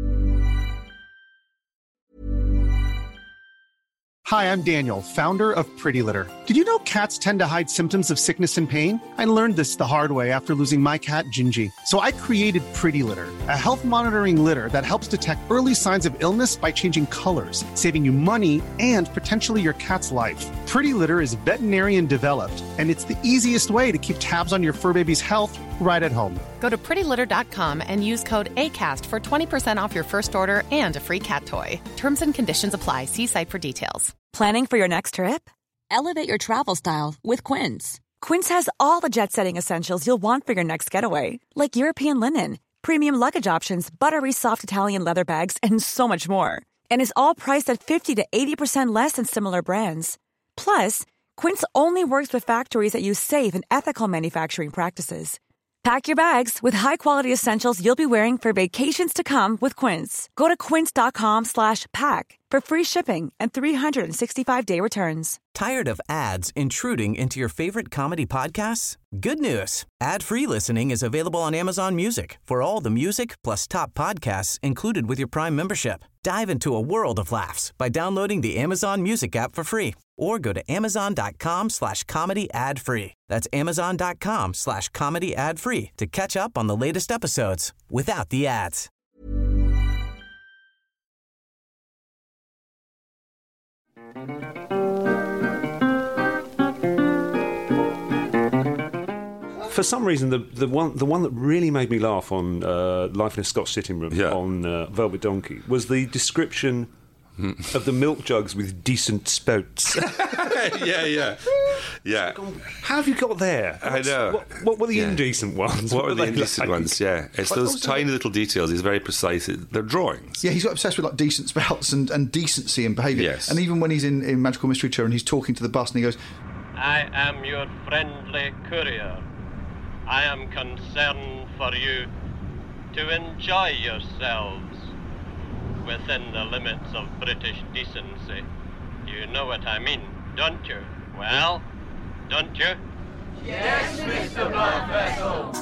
[SPEAKER 16] Hi, I'm Daniel, founder of Pretty Litter. Did you know cats tend to hide symptoms of sickness and pain? I learned this the hard way after losing my cat, Gingy. So I created Pretty Litter, a health monitoring litter that helps detect early signs of illness by changing colors, saving you money and potentially your cat's life. Pretty Litter is veterinarian developed, and it's the easiest way to keep tabs on your fur baby's health right at home.
[SPEAKER 17] Go to prettylitter.com and use code ACAST for 20% off your first order and a free cat toy. Terms and conditions apply. See site for details.
[SPEAKER 18] Planning for your next trip? Elevate your travel style with Quince. Quince has all the jet-setting essentials you'll want for your next getaway, like European linen, premium luggage options, buttery soft Italian leather bags, and so much more. And is all priced at 50 to 80% less than similar brands. Plus, Quince only works with factories that use safe and ethical manufacturing practices. Pack your bags with high-quality essentials you'll be wearing for vacations to come with Quince. Go to quince.com/pack for free shipping and 365-day returns.
[SPEAKER 15] Tired of ads intruding into your favorite comedy podcasts? Good news. Ad-free listening is available on Amazon Music for all the music plus top podcasts included with your Prime membership. Dive into a world of laughs by downloading the Amazon Music app for free or go to amazon.com/comedy ad-free. That's amazon.com/comedy ad-free to catch up on the latest episodes without the ads.
[SPEAKER 7] For some reason, the one that really made me laugh on Life in a Scotch Sitting Room on Velvet Donkey was the description of the milk jugs with decent spouts.
[SPEAKER 8] Yeah.
[SPEAKER 7] How have you got there?
[SPEAKER 8] I know.
[SPEAKER 7] What were the indecent ones?
[SPEAKER 8] What were the indecent ones? Yeah, it's those tiny little details. He's very precise. They're drawings.
[SPEAKER 1] Yeah, he's got obsessed with like decent spouts and decency and behaviour.
[SPEAKER 8] Yes.
[SPEAKER 1] And even when he's in Magical Mystery Tour and he's talking to the bus and he goes,
[SPEAKER 9] I am your friendly courier. I am concerned for you to enjoy yourselves within the limits of British decency. You know what I mean, don't you? Well, don't you?
[SPEAKER 19] Yes, Mr. Bloodvessel.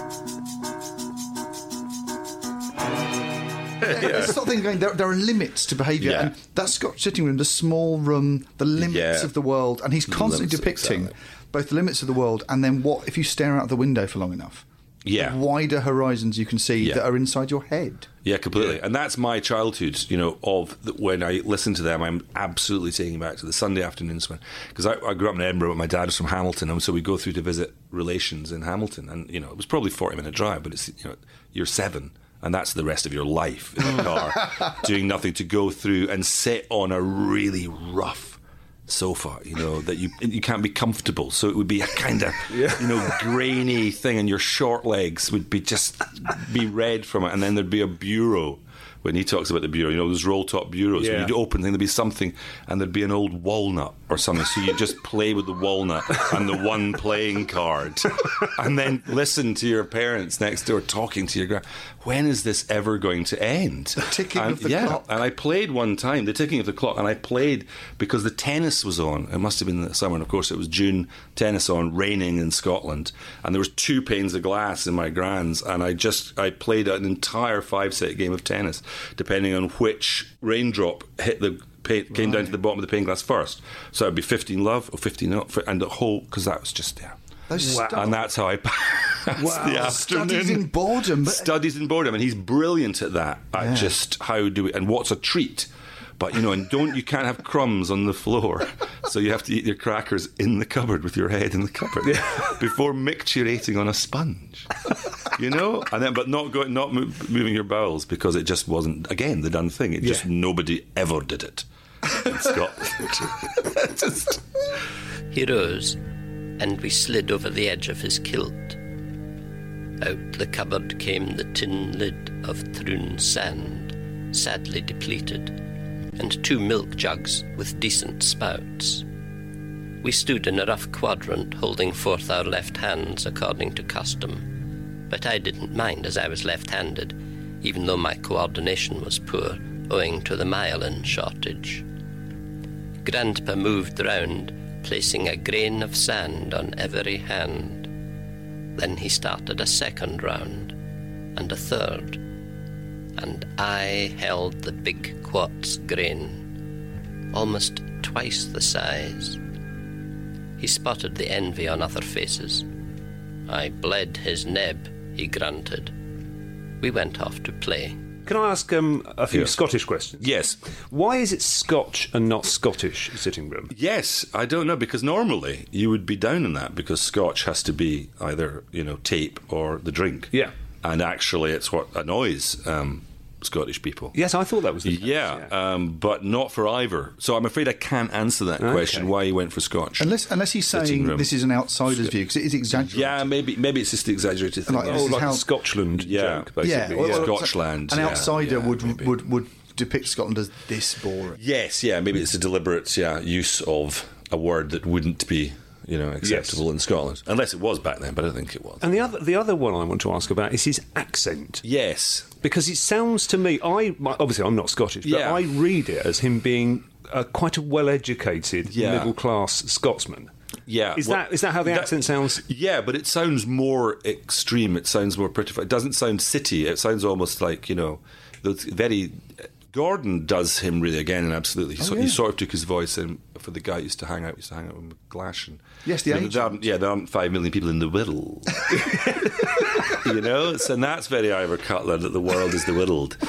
[SPEAKER 1] There's something going. There are limits to behaviour, and that Scotch Sitting Room, the small room, the limits of the world, and he's constantly depicting both the limits of the world and then what if you stare out the window for long enough.
[SPEAKER 8] Yeah.
[SPEAKER 1] The wider horizons you can see that are inside your head.
[SPEAKER 8] Yeah, completely. And that's my childhood, when I listen to them, I'm absolutely taking back to the Sunday afternoons because I grew up in Edinburgh, but my dad was from Hamilton, and so we go through to visit relations in Hamilton, and, it was probably a 40-minute drive, but it's, you're 7, and that's the rest of your life in the car, doing nothing to go through and sit on a really rough sofa, that you can't be comfortable, so it would be a kind of grainy thing, and your short legs would be red from it, and then there'd be a bureau when he talks about the bureau, those roll-top bureaus, when you'd open thing, there'd be something, and there'd be an old walnut or something, so you just play with the walnut and the one playing card, and then listen to your parents next door talking to your grand. When is this ever going to end?
[SPEAKER 1] The ticking of the clock.
[SPEAKER 8] And I played one time, the ticking of the clock, and I played because the tennis was on. It must have been the summer, and of course it was June, tennis on, raining in Scotland, and there was 2 panes of glass in my grand's, and I played an entire 5-set game of tennis, depending on which raindrop hit the came down to the bottom of the pane glass first. So it would be 15 love or 15 up, and the whole, because that was just there. And that's how I passed the afternoon.
[SPEAKER 1] Studies in boredom.
[SPEAKER 8] Studies in boredom, and he's brilliant at that. At just how do we, and what's a treat. But, and you can't have crumbs on the floor. So you have to eat your crackers in the cupboard with your head in the cupboard before micturating on a sponge. And then, but not moving your bowels, because it just wasn't, again, the done thing. It just, nobody ever did it in Scotland.
[SPEAKER 9] He rose, and we slid over the edge of his kilt. Out the cupboard came the tin lid of Throon sand, sadly depleted, and 2 milk jugs with decent spouts. We stood in a rough quadrant, holding forth our left hands according to custom, but I didn't mind, as I was left-handed, even though my coordination was poor, owing to the myelin shortage. Grandpa moved round, placing a grain of sand on every hand. Then he started a second round, and a third, and I held the big quartz grain, almost twice the size. He spotted the envy on other faces. I bled his neb, he grunted. We went off to play.
[SPEAKER 7] Can I ask a few Scottish questions?
[SPEAKER 8] Yes.
[SPEAKER 7] Why is it Scotch and not Scottish sitting room?
[SPEAKER 8] Yes, I don't know, because normally you would be down in that, because Scotch has to be either, tape or the drink.
[SPEAKER 7] Yeah.
[SPEAKER 8] And actually it's what annoys Scottish people.
[SPEAKER 7] Yes, I thought that was the case,
[SPEAKER 8] but not for Ivor. So I'm afraid I can't answer that question, why he went for Scotch.
[SPEAKER 1] Unless he's saying this is an outsider's view, because it is exaggerated.
[SPEAKER 8] Yeah, maybe it's just the exaggerated thing.
[SPEAKER 1] Like
[SPEAKER 7] the Scotchland joke, basically.
[SPEAKER 8] Scotchland.
[SPEAKER 1] An outsider would depict Scotland as this boring.
[SPEAKER 8] Yes, maybe it's a deliberate use of a word that wouldn't be acceptable in Scotland, unless it was back then, but I don't think it was.
[SPEAKER 7] And the other one I want to ask about is his accent.
[SPEAKER 8] Yes,
[SPEAKER 7] because it sounds to me, obviously I'm not Scottish, but I read it as him being quite a well-educated, middle-class Scotsman.
[SPEAKER 8] Yeah,
[SPEAKER 7] is that how the accent sounds?
[SPEAKER 8] Yeah, but it sounds more extreme. It sounds more pretty. It doesn't sound city. It sounds almost like very. Gordon does him really again, and absolutely. He sort of took his voice in for the guy who used to hang out with McGlash. And,
[SPEAKER 1] yes, the
[SPEAKER 8] there aren't 5 million people in the Whittle. And that's very Ivor Cutler, that the world is the whittled.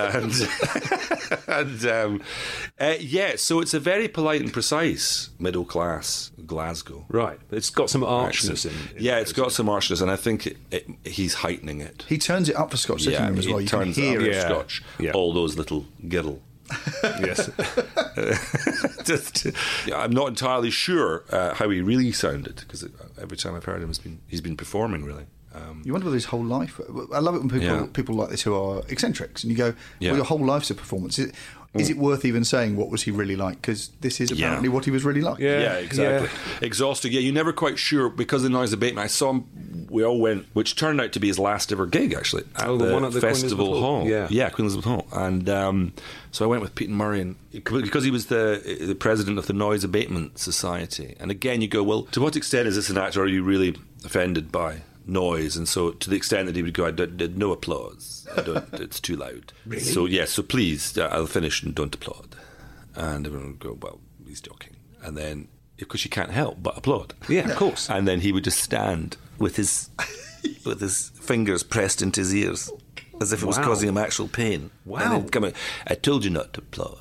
[SPEAKER 8] So it's a very polite and precise middle class Glasgow.
[SPEAKER 7] Right, it's got some archness in it.
[SPEAKER 8] Yeah, it's got some archness, and I think he's heightening it.
[SPEAKER 1] He turns it up for Scotch sitting room as well. You
[SPEAKER 8] turns
[SPEAKER 1] can hear
[SPEAKER 8] it up for Scotch. Yeah. All those little gittle.
[SPEAKER 7] Yes.
[SPEAKER 8] I'm not entirely sure how he really sounded, because every time I've heard him, he's been performing really.
[SPEAKER 1] You wonder whether his whole life. I love it when people like this who are eccentrics, and you go, well, your whole life's a performance. Is it worth even saying what was he really like? Because this is apparently what he was really like.
[SPEAKER 8] Yeah, exactly. Yeah. Exhausting. Yeah, you're never quite sure, because of the Noise Abatement. I saw him. We all went, which turned out to be his last ever gig, actually, at the one at the Festival Hall. Yeah, Queen Elizabeth Hall. And so I went with Pete and Murray, and because he was the president of the Noise Abatement Society. And again, you go, well, to what extent is this an act, or are you really offended by noise? And so to the extent that he would go, I did no applause, it's too loud.
[SPEAKER 1] Really?
[SPEAKER 8] So please, I'll finish and don't applaud. And everyone would go, well, he's joking. And then, because you can't help but applaud.
[SPEAKER 7] Yeah, of course.
[SPEAKER 8] And then he would just stand with his fingers pressed into his ears, as if it was causing him actual pain.
[SPEAKER 7] Wow.
[SPEAKER 8] And then he'd come out, I told you not to applaud.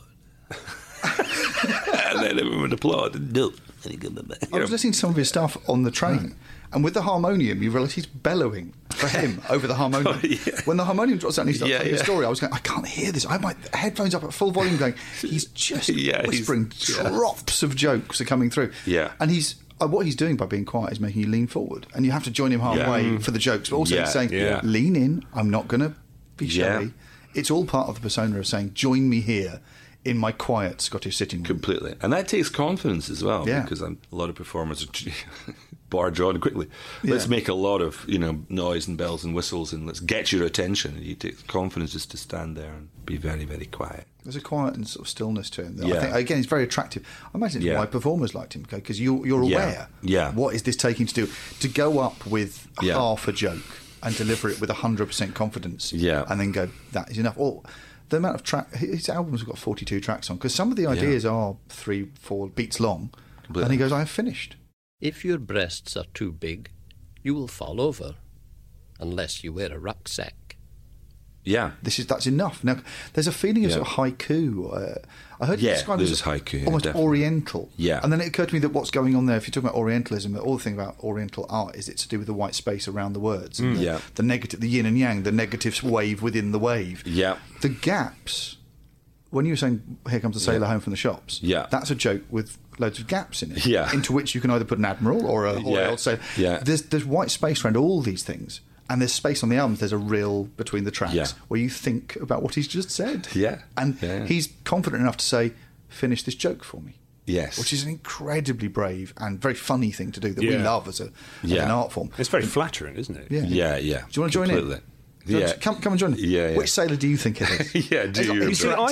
[SPEAKER 8] And then everyone would applaud, and no. And he'd go back.
[SPEAKER 1] I was listening to some of his stuff on the train. And with the harmonium, you realise he's bellowing for him over the harmonium. When the harmonium drops out and he starts telling a story, I was going, I can't hear this. I have my headphones up at full volume going, he's just whispering. Drops of jokes are coming through.
[SPEAKER 8] Yeah.
[SPEAKER 1] And what he's doing by being quiet is making you lean forward. And you have to join him halfway for the jokes. But also he's saying, lean in, I'm not going to be shy. it's all part of the persona of saying, join me here in my quiet Scottish sitting room.
[SPEAKER 8] Completely. And that takes confidence as well, because a lot of performers barge on quickly. Let's make a lot of noise and bells and whistles and let's get your attention. You take confidence just to stand there and be very, very quiet.
[SPEAKER 1] There's a quiet and sort of stillness to him that I think, again, it's very attractive. I imagine it's why performers liked him, because you're aware. What is this taking to do? To go up with half a joke and deliver it with 100% confidence and then go, that is enough. Or the amount of his albums have got 42 tracks on, because some of the ideas are 3-4 beats long, and he goes, I have finished.
[SPEAKER 9] If your breasts are too big, you will fall over, unless you wear a rucksack.
[SPEAKER 8] Yeah.
[SPEAKER 1] That's enough. Now, there's a feeling of sort of haiku. I heard you describe it as
[SPEAKER 8] haiku,
[SPEAKER 1] almost
[SPEAKER 8] definitely.
[SPEAKER 1] Oriental.
[SPEAKER 8] Yeah.
[SPEAKER 1] And then it occurred to me that what's going on there, if you're talking about Orientalism, that all the thing about Oriental art is it's to do with the white space around the words. And the negative, the yin and yang, the negative wave within the wave.
[SPEAKER 8] Yeah.
[SPEAKER 1] The gaps, when you were saying, here comes the sailor home from the shops, that's a joke with loads of gaps in it, into which you can either put an admiral or a old sailor. Yeah. There's white space around all these things. And there's space on the albums, there's a rill between the tracks where you think about what he's just said. Yeah. And he's confident enough to say, finish this joke for me.
[SPEAKER 8] Yes.
[SPEAKER 1] Which is an incredibly brave and very funny thing to do that we love as an art form.
[SPEAKER 7] It's very flattering, isn't it?
[SPEAKER 1] Yeah.
[SPEAKER 8] Yeah.
[SPEAKER 1] Do you want to join in?
[SPEAKER 8] Yeah.
[SPEAKER 1] Come and join in.
[SPEAKER 8] Yeah.
[SPEAKER 1] Which sailor do you think it is?
[SPEAKER 7] You see, I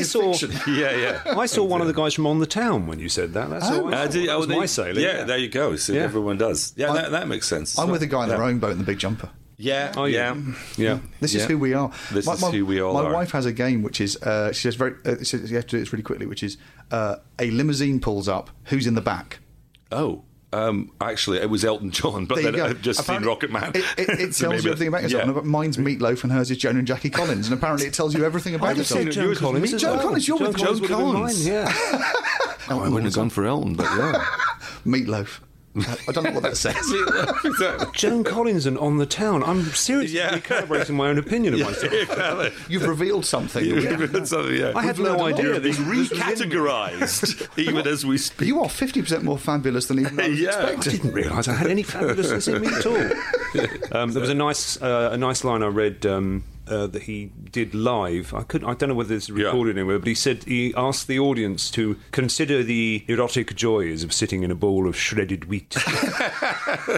[SPEAKER 7] saw one of the guys from On the Town when you said that. That's that was my sailor.
[SPEAKER 8] Yeah, there you go. So everyone does. Yeah, that makes sense.
[SPEAKER 1] I'm with a guy in the rowing boat in the Big Jumper.
[SPEAKER 8] Yeah.
[SPEAKER 1] This is who we are.
[SPEAKER 8] This is who we all are.
[SPEAKER 1] My wife has a game which is she says she says you have to do this really quickly, which is a limousine pulls up. Who's in the back?
[SPEAKER 8] Oh. Actually, it was Elton John, but then I've just seen Rocket Man.
[SPEAKER 1] It tells you everything about yourself. Mine's Meatloaf and hers is Joan and Jackie Collins, and apparently it tells you everything about yourself.
[SPEAKER 7] Joan Collins.
[SPEAKER 1] Joan Collins, you're with Joan Collins.
[SPEAKER 8] I wouldn't have gone for Elton, but
[SPEAKER 1] Meatloaf. I don't know what that says.
[SPEAKER 8] Exactly.
[SPEAKER 7] Joan Collins and On the Town. I'm seriously calibrating my own opinion of myself.
[SPEAKER 1] You've revealed something.
[SPEAKER 8] I had no idea. Being recategorised, even as we speak.
[SPEAKER 1] You are 50% more fabulous than even I was expecting.
[SPEAKER 7] I didn't realise I had any fabulousness in me at all. There was a nice line I read that he did live. I don't know whether it's recorded anywhere, but he asked the audience to consider the erotic joys of sitting in a bowl of shredded wheat.
[SPEAKER 1] I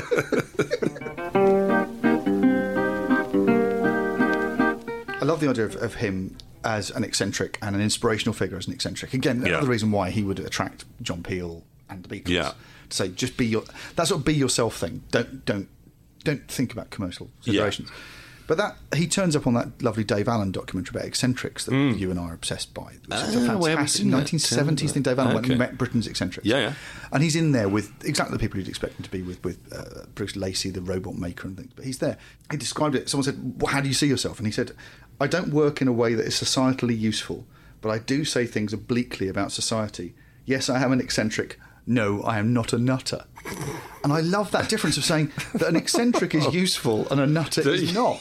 [SPEAKER 1] love the idea of him as an eccentric and an inspirational figure as an eccentric. Again, another reason why he would attract John Peel and the Beatles. Yeah. To say, just be that sort of be yourself thing. Don't think about commercial situations. But he turns up on that lovely Dave Allen documentary about eccentrics that you and I are obsessed by. It's a fantastic 1970s thing. Dave Allen went and met Britain's eccentrics.
[SPEAKER 8] Yeah.
[SPEAKER 1] And he's in there with exactly the people you'd expect him to be with Bruce Lacey, the robot maker and things. But he's there. He described it. Someone said, well, how do you see yourself? And he said, I don't work in a way that is societally useful, but I do say things obliquely about society. Yes, I am an eccentric. No, I am not a nutter. And I love that difference of saying that an eccentric is useful and a nutter is not.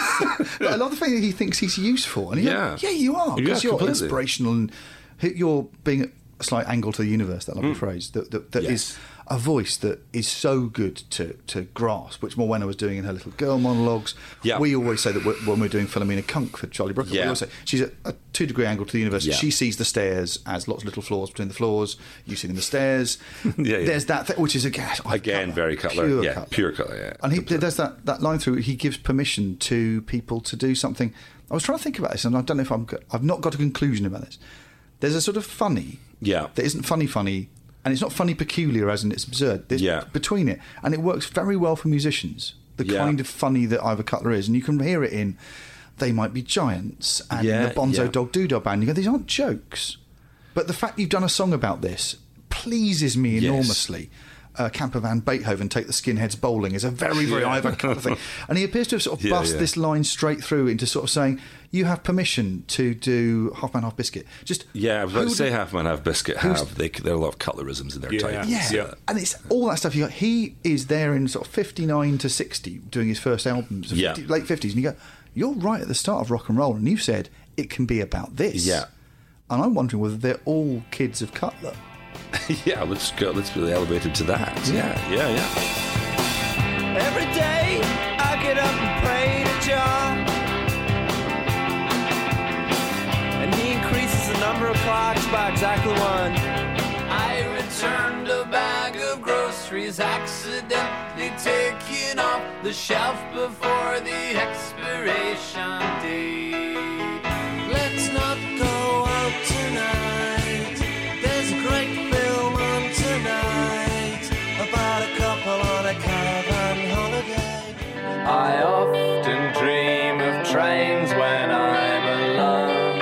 [SPEAKER 1] I love the fact that he thinks he's useful. And you are, because you're inspirational and you're being a slight angle to the universe, that lovely phrase, that is a voice that is so good to grasp, which Morwenna was doing in her little girl monologues. Yeah. We always say that when we're doing Philomena Kunk for Charlie Brooker, we always say she's a 2-degree angle to the universe. Yeah. She sees the stairs as lots of little floors between the floors. You see them as stairs. There's that which is again
[SPEAKER 8] very Cutler. Pure Cutler. Yeah.
[SPEAKER 1] And there's that line through. He gives permission to people to do something. I was trying to think about this, and I don't know if I've not got a conclusion about this. There's a sort of funny that isn't funny. And it's not funny peculiar as in it's absurd. There's between it. And it works very well for musicians, the kind of funny that Ivor Cutler is. And you can hear it in They Might Be Giants and in the Bonzo Dog Doodah Band. You go, these aren't jokes. But the fact you've done a song about this pleases me enormously. Camper Van Beethoven, Take the Skinheads Bowling is a very, very Ivor Cutler thing. And he appears to have sort of bust this line straight through into sort of saying, you have permission to do Half Man, Half Biscuit.
[SPEAKER 8] I was about to say Half Man, Half Biscuit there are a lot of Cutlerisms in their titles.
[SPEAKER 1] Yeah. And it's all that stuff. He is there in sort of 59 to 60 doing his first albums, late 50s, and you go, you're right at the start of rock and roll, and you've said it can be about this. Yeah. And I'm wondering whether they're all kids of Cutler.
[SPEAKER 8] Let's really elevate it to that. Yeah.
[SPEAKER 19] Every day I get up and pray to John.
[SPEAKER 14] bag of groceries accidentally taken off the shelf before the expiration date. Let's not go out tonight. There's a great film on tonight about a couple on a caravan holiday. I often dream of trains when I'm alone.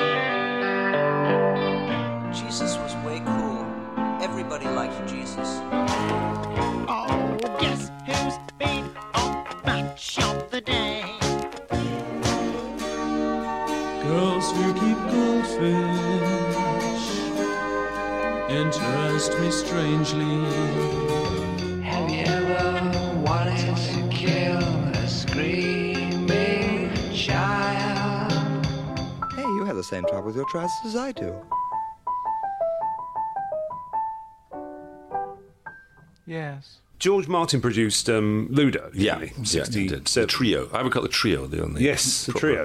[SPEAKER 20] Jesus was way cool. Everybody liked Jesus.
[SPEAKER 21] Oh, guess who's been on Match of the Day?
[SPEAKER 22] Girls who keep goldfish interest me strangely.
[SPEAKER 14] Have you ever wanted to kill a screaming child?
[SPEAKER 23] Hey, you have the same trouble with your trousers as I do.
[SPEAKER 14] Yes.
[SPEAKER 7] George Martin produced Ludo.
[SPEAKER 8] Yeah,
[SPEAKER 7] didn't he?
[SPEAKER 8] yeah, he did. The trio. I would call it the trio. The only
[SPEAKER 7] Yes, the trio.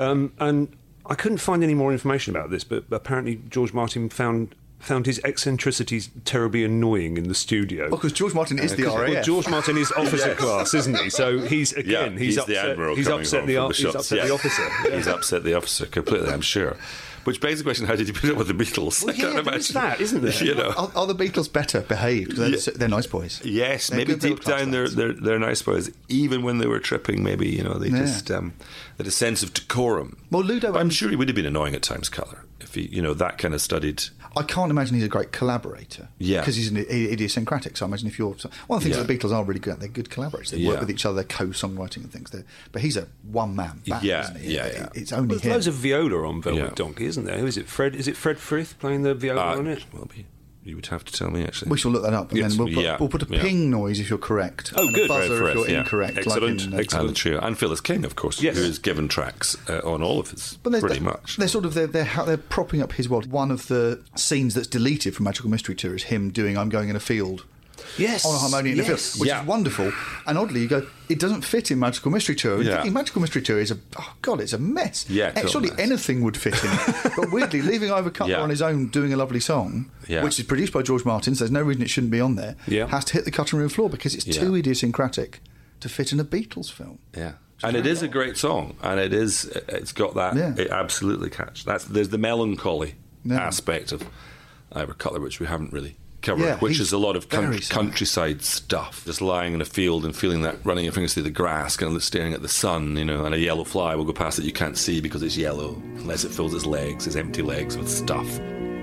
[SPEAKER 7] And I couldn't find any more information about this, but apparently George Martin found his eccentricities terribly annoying in the studio.
[SPEAKER 1] Well, because George Martin is the RAF.
[SPEAKER 7] Well, George Martin is officer class, isn't he? So he's upset.
[SPEAKER 8] The admiral.
[SPEAKER 7] He's upset the officer. Yeah.
[SPEAKER 8] He's upset the officer completely, I'm sure. Which begs the question: how did you put up with the Beatles?
[SPEAKER 1] Well,
[SPEAKER 8] I can't imagine.
[SPEAKER 1] There's that, isn't there?
[SPEAKER 8] You know.
[SPEAKER 1] Are the Beatles better behaved? They're nice boys.
[SPEAKER 8] Yes,
[SPEAKER 1] They're
[SPEAKER 8] maybe
[SPEAKER 1] good
[SPEAKER 8] deep down they're nice boys. Even when they were tripping, maybe they just had a sense of decorum.
[SPEAKER 1] Well, Ludo,
[SPEAKER 8] I'm sure he would have been annoying at times, Cutler, if he that kind of studied.
[SPEAKER 1] I can't imagine he's a great collaborator.
[SPEAKER 8] Yeah.
[SPEAKER 1] Because he's idiosyncratic. So I imagine if you're... One of the things that the Beatles are really good at, they're good collaborators. They work with each other, they're co-songwriting and things. But he's a one-man band, isn't he?
[SPEAKER 8] Yeah.
[SPEAKER 1] It's only
[SPEAKER 7] There's
[SPEAKER 1] him.
[SPEAKER 7] loads of viola on Velvet Donkey, isn't there? Who is it? Fred? Is it Fred Frith playing the viola on it?
[SPEAKER 8] Well, you would have to tell me, actually.
[SPEAKER 1] We shall look that up, and then we'll put a ping noise if you're correct.
[SPEAKER 8] Oh,
[SPEAKER 1] and
[SPEAKER 8] good.
[SPEAKER 1] a buzzer if you're incorrect.
[SPEAKER 8] Excellent.
[SPEAKER 1] Like
[SPEAKER 8] Excellent. And the trio. And Phyllis King, of course, who has given tracks on all of his, pretty much.
[SPEAKER 1] They're sort of they're propping up his world. One of the scenes that's deleted from Magical Mystery Tour is him doing "I'm Going in a Field."
[SPEAKER 7] Yes.
[SPEAKER 1] On a harmonium in a field, which is wonderful. And oddly, you go, it doesn't fit in Magical Mystery Tour. Magical Mystery Tour is it's a mess.
[SPEAKER 8] Yeah,
[SPEAKER 1] actually, anything would fit in it. But weirdly, leaving Ivor Cutler on his own doing a lovely song, which is produced by George Martin, so there's no reason it shouldn't be on there, has to hit the cutting room floor because it's too idiosyncratic to fit in a Beatles film.
[SPEAKER 8] Yeah. And it is a great song, and it's got that. Yeah. It absolutely there's the melancholy aspect of Ivor Cutler, which we haven't really covered, which is a lot of countryside stuff. Just lying in a field and feeling that, running your fingers through the grass, kind of staring at the sun, and a yellow fly will go past that you can't see because it's yellow, unless it fills its empty legs with stuff.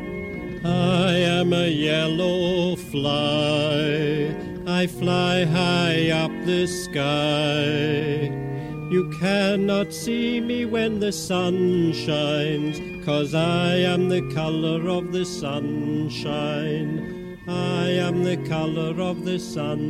[SPEAKER 9] I am a yellow fly, I fly high up the sky. You cannot see me when the sun shines, 'cause I am the colour of the sunshine. I am the colour of the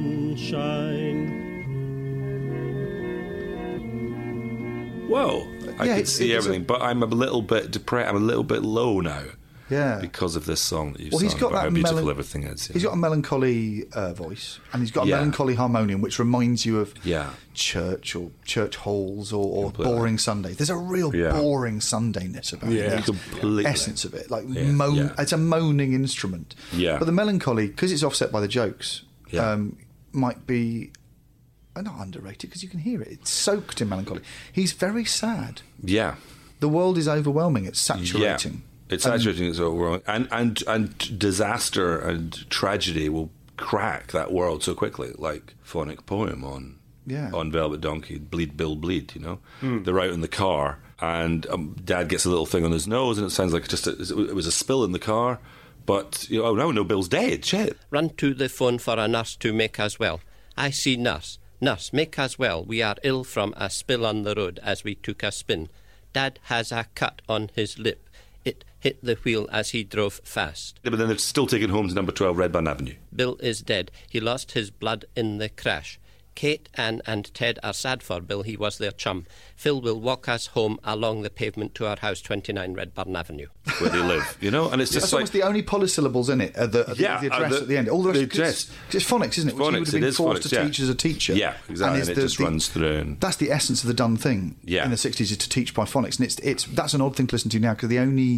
[SPEAKER 9] sunshine.
[SPEAKER 8] Whoa, I can see everything, but I'm a little bit depressed. I'm a little bit low now.
[SPEAKER 1] Yeah,
[SPEAKER 8] because of this song that you've
[SPEAKER 1] he's
[SPEAKER 8] sung
[SPEAKER 1] got
[SPEAKER 8] about
[SPEAKER 1] that
[SPEAKER 8] how beautiful everything is.
[SPEAKER 1] He's got a melancholy voice, and he's got a melancholy harmonium, which reminds you of church or church halls or boring Sundays. There's a real boring Sundayness about it.
[SPEAKER 8] Completely.
[SPEAKER 1] The essence of it, it's a moaning instrument.
[SPEAKER 8] Yeah,
[SPEAKER 1] but the melancholy, because it's offset by the jokes, might be not underrated because you can hear it. It's soaked in melancholy. He's very sad.
[SPEAKER 8] Yeah,
[SPEAKER 1] the world is overwhelming. It's saturating.
[SPEAKER 8] Yeah. It's saturating as well, and disaster and tragedy will crack that world so quickly, like phonic poem on Velvet Donkey, Bleed Bill Bleed. They're out in the car, and Dad gets a little thing on his nose, and it sounds like it was a spill in the car, but no, Bill's dead. Shit!
[SPEAKER 9] Run to the phone for a nurse to make us well. I see nurse, make us well. We are ill from a spill on the road as we took a spin. Dad has a cut on his lip. It hit the wheel as he drove fast.
[SPEAKER 8] Yeah, but then they're still taken home to number 12 Redburn Avenue.
[SPEAKER 9] Bill is dead. He lost his blood in the crash. Kate, Anne and Ted are sad for Bill. He was their chum. Phil will walk us home along the pavement to our house, 29 Redburn Avenue.
[SPEAKER 8] Where they live, and it's just
[SPEAKER 1] that's almost the only polysyllables in it, the address at the end. All the rest, it's phonics, isn't it? Which
[SPEAKER 8] Phonics,
[SPEAKER 1] you would have been forced to teach as a teacher.
[SPEAKER 8] Yeah, exactly, and it just runs through.
[SPEAKER 1] That's the essence of the done thing in the 60s, is to teach by phonics. And that's an odd thing to listen to now, because the only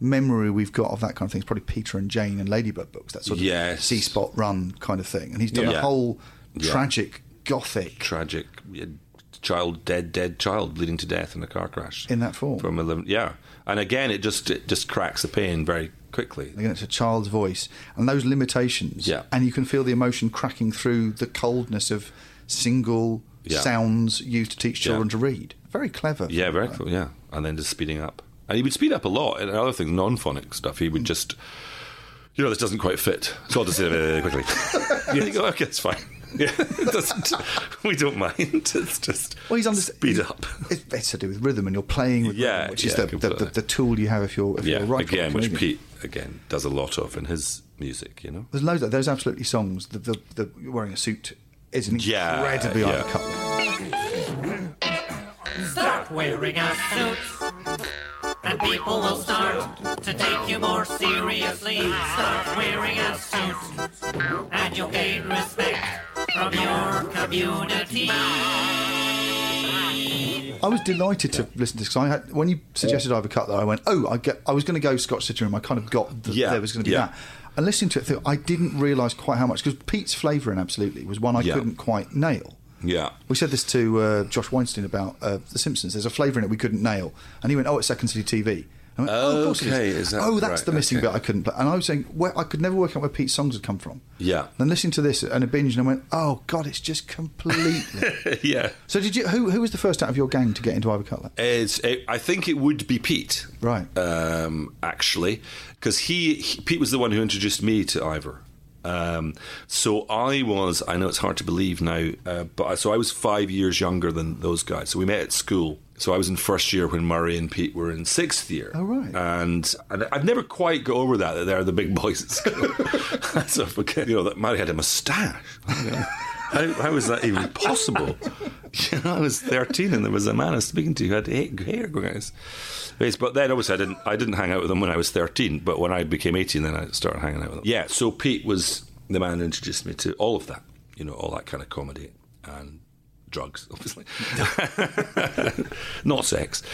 [SPEAKER 1] memory we've got of that kind of thing is probably Peter and Jane and Ladybird books, that sort of C-Spot Run kind of thing. And he's done a whole tragic, gothic...
[SPEAKER 8] Tragic, child, dead child bleeding to death in a car crash.
[SPEAKER 1] In that form.
[SPEAKER 8] From 11, and again, it just cracks the pain very quickly.
[SPEAKER 1] Again, it's a child's voice. And those limitations. Yeah. And you can feel the emotion cracking through the coldness of single sounds used to teach children to read. Very clever.
[SPEAKER 8] Yeah, very cool, And then just speeding up. And he would speed up a lot. And other things, non-phonic stuff, he would just... this doesn't quite fit. So I'll just say it very quickly. You go, okay, it's fine. It doesn't. We don't mind. It's just speed up.
[SPEAKER 1] It's to do with rhythm, and you're playing with rhythm, which is the tool you have if you're right.
[SPEAKER 8] Again, which Pete does a lot of in his music.
[SPEAKER 1] There's loads of there's absolutely songs. The wearing a suit is an incredibly Ivor Cutler.
[SPEAKER 3] Start wearing a suit, and people will start to take you more seriously. Start wearing a suit, and you'll gain respect from your community.
[SPEAKER 1] I was delighted to listen to this because when you suggested Ivor Cutler, I went, I was going to go Scotch Sitting Room. I kind of got there was going to be that. And listening to it, I didn't realise quite how much, because Pete's flavour in Absolutely was one I couldn't quite nail.
[SPEAKER 8] Yeah.
[SPEAKER 1] We said this to Josh Weinstein about The Simpsons. There's a flavour in it we couldn't nail. And he went, it's Second City TV. I went, of course it is. That's the missing bit I couldn't play. And I was saying, I could never work out where Pete's songs had come from.
[SPEAKER 8] Yeah.
[SPEAKER 1] Then listening to this and a binge, and I went, oh, God, it's just completely...
[SPEAKER 8] Yeah.
[SPEAKER 1] So did you? Who was the first out of your gang to get into Ivor Cutler?
[SPEAKER 8] I think it would be Pete.
[SPEAKER 1] Right.
[SPEAKER 8] Actually, because Pete was the one who introduced me to Ivor. So I know it's hard to believe now, but I was 5 years younger than those guys. So we met at school. So I was in first year when Murray and Pete were in sixth year.
[SPEAKER 1] Oh, right.
[SPEAKER 8] And I've never quite got over that they're the big boys at school. So that Murray had a moustache. How was that even possible? I was 13 and there was a man I was speaking to who had hair going out his face. But then obviously I didn't hang out with them when I was 13, but when I became 18 then I started hanging out with them. Yeah, so Pete was the man who introduced me to all of that, all that kind of comedy and drugs, obviously. Not sex.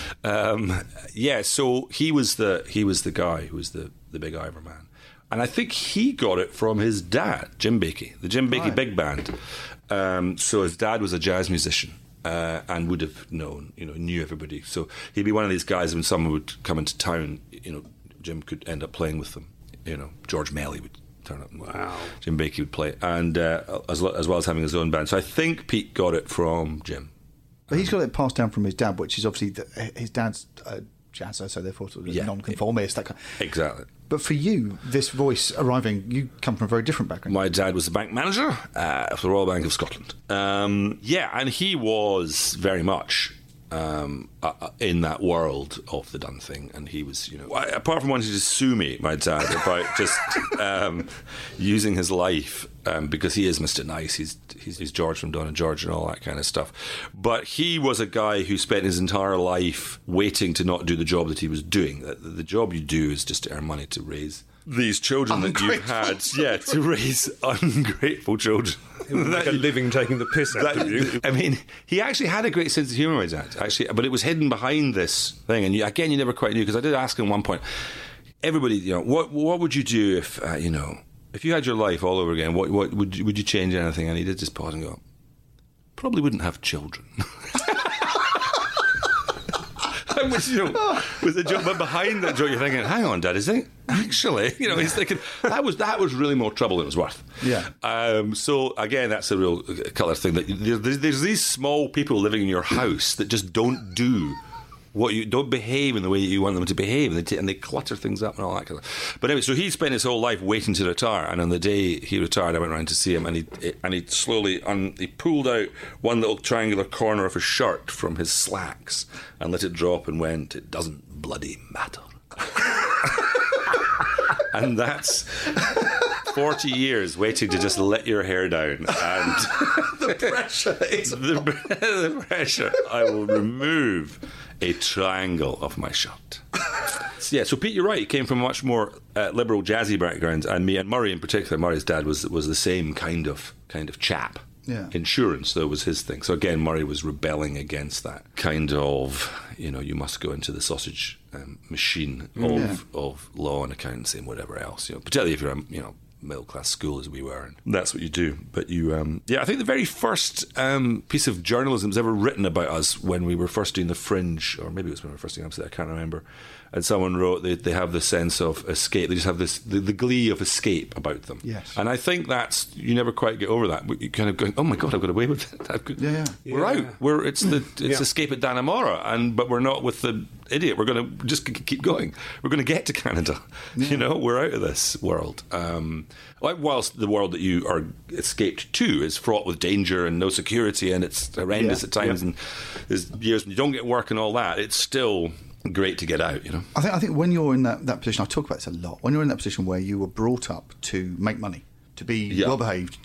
[SPEAKER 8] So he was the guy who was the big Ivor man. And I think he got it from his dad, Jim Bakey, the Jim Bakey Big Band. So his dad was a jazz musician and would have known, knew everybody. So he'd be one of these guys when someone would come into town, Jim could end up playing with them. George Melly would turn up.
[SPEAKER 7] Wow.
[SPEAKER 8] Jim Bakey would play, and as well as having his own band. So I think Pete got it from Jim.
[SPEAKER 1] But he's got it passed down from his dad, which is obviously his dad's jazzer, so therefore sort of non-conformist. That kind.
[SPEAKER 8] Exactly.
[SPEAKER 1] But for you, this voice arriving, you come from a very different background.
[SPEAKER 8] My dad was the bank manager of the Royal Bank of Scotland. And he was very much in that world of the done thing, and he was, apart from wanting to sue me, my dad, about just using his life, because he is Mr. Nice, he's George from Don and George and all that kind of stuff, but he was a guy who spent his entire life waiting to not do the job that he was doing. The job you do is just to earn money to raise these children that you've had, to raise ungrateful children.
[SPEAKER 7] Like a living taking the piss out of you.
[SPEAKER 8] I mean, he actually had a great sense of humour, my dad, actually, but it was hidden behind this thing, and you never quite knew, because I did ask him at one point, everybody, what would you do if, if you had your life all over again, what would you change anything? And he did just pause and go, probably wouldn't have children. Which, was a joke, but behind that joke, you're thinking, "Hang on, Dad, is it actually?" He's thinking that was really more trouble than it was worth.
[SPEAKER 1] Yeah.
[SPEAKER 8] So again, that's a real Cutler thing. That there's these small people living in your house that just don't don't behave in the way you want them to behave, and they clutter things up and all that kind of stuff. But anyway, so he spent his whole life waiting to retire, and on the day he retired, I went round to see him, and he slowly he pulled out one little triangular corner of his shirt from his slacks and let it drop and went, "It doesn't bloody matter." And that's 40 years waiting to just let your hair down, and
[SPEAKER 1] the pressure.
[SPEAKER 8] The pressure. I will remove a triangle of my shirt. So Pete, you're right. He came from a much more liberal, jazzy background, and me and Murray in particular. Murray's dad was the same kind of chap. Insurance, though, was his thing. So again, Murray was rebelling against that kind of, you must go into the sausage machine of law and accountancy and whatever else. Particularly if you're a middle class school as we were, and that's what you do. But you, I think the very first piece of journalism was ever written about us when we were first doing the Fringe, or maybe it was when we were first doing Amsterdam, I can't remember. And someone wrote they have the sense of escape. They just have this the glee of escape about them.
[SPEAKER 1] Yes.
[SPEAKER 8] And I think that's, you never quite get over that. You kind of going, oh my God, I've got away with it. We're out. It's escape at Dannemora, but we're not with the idiot. We're going to just keep going. We're going to get to Canada. We're out of this world. Whilst the world that you are escaped to is fraught with danger and no security, and it's horrendous at times, and there's years when you don't get work and all that, it's still great to get out,
[SPEAKER 1] I think when you're in that position, I talk about this a lot, when you're in that position where you were brought up to make money, to be well behaved,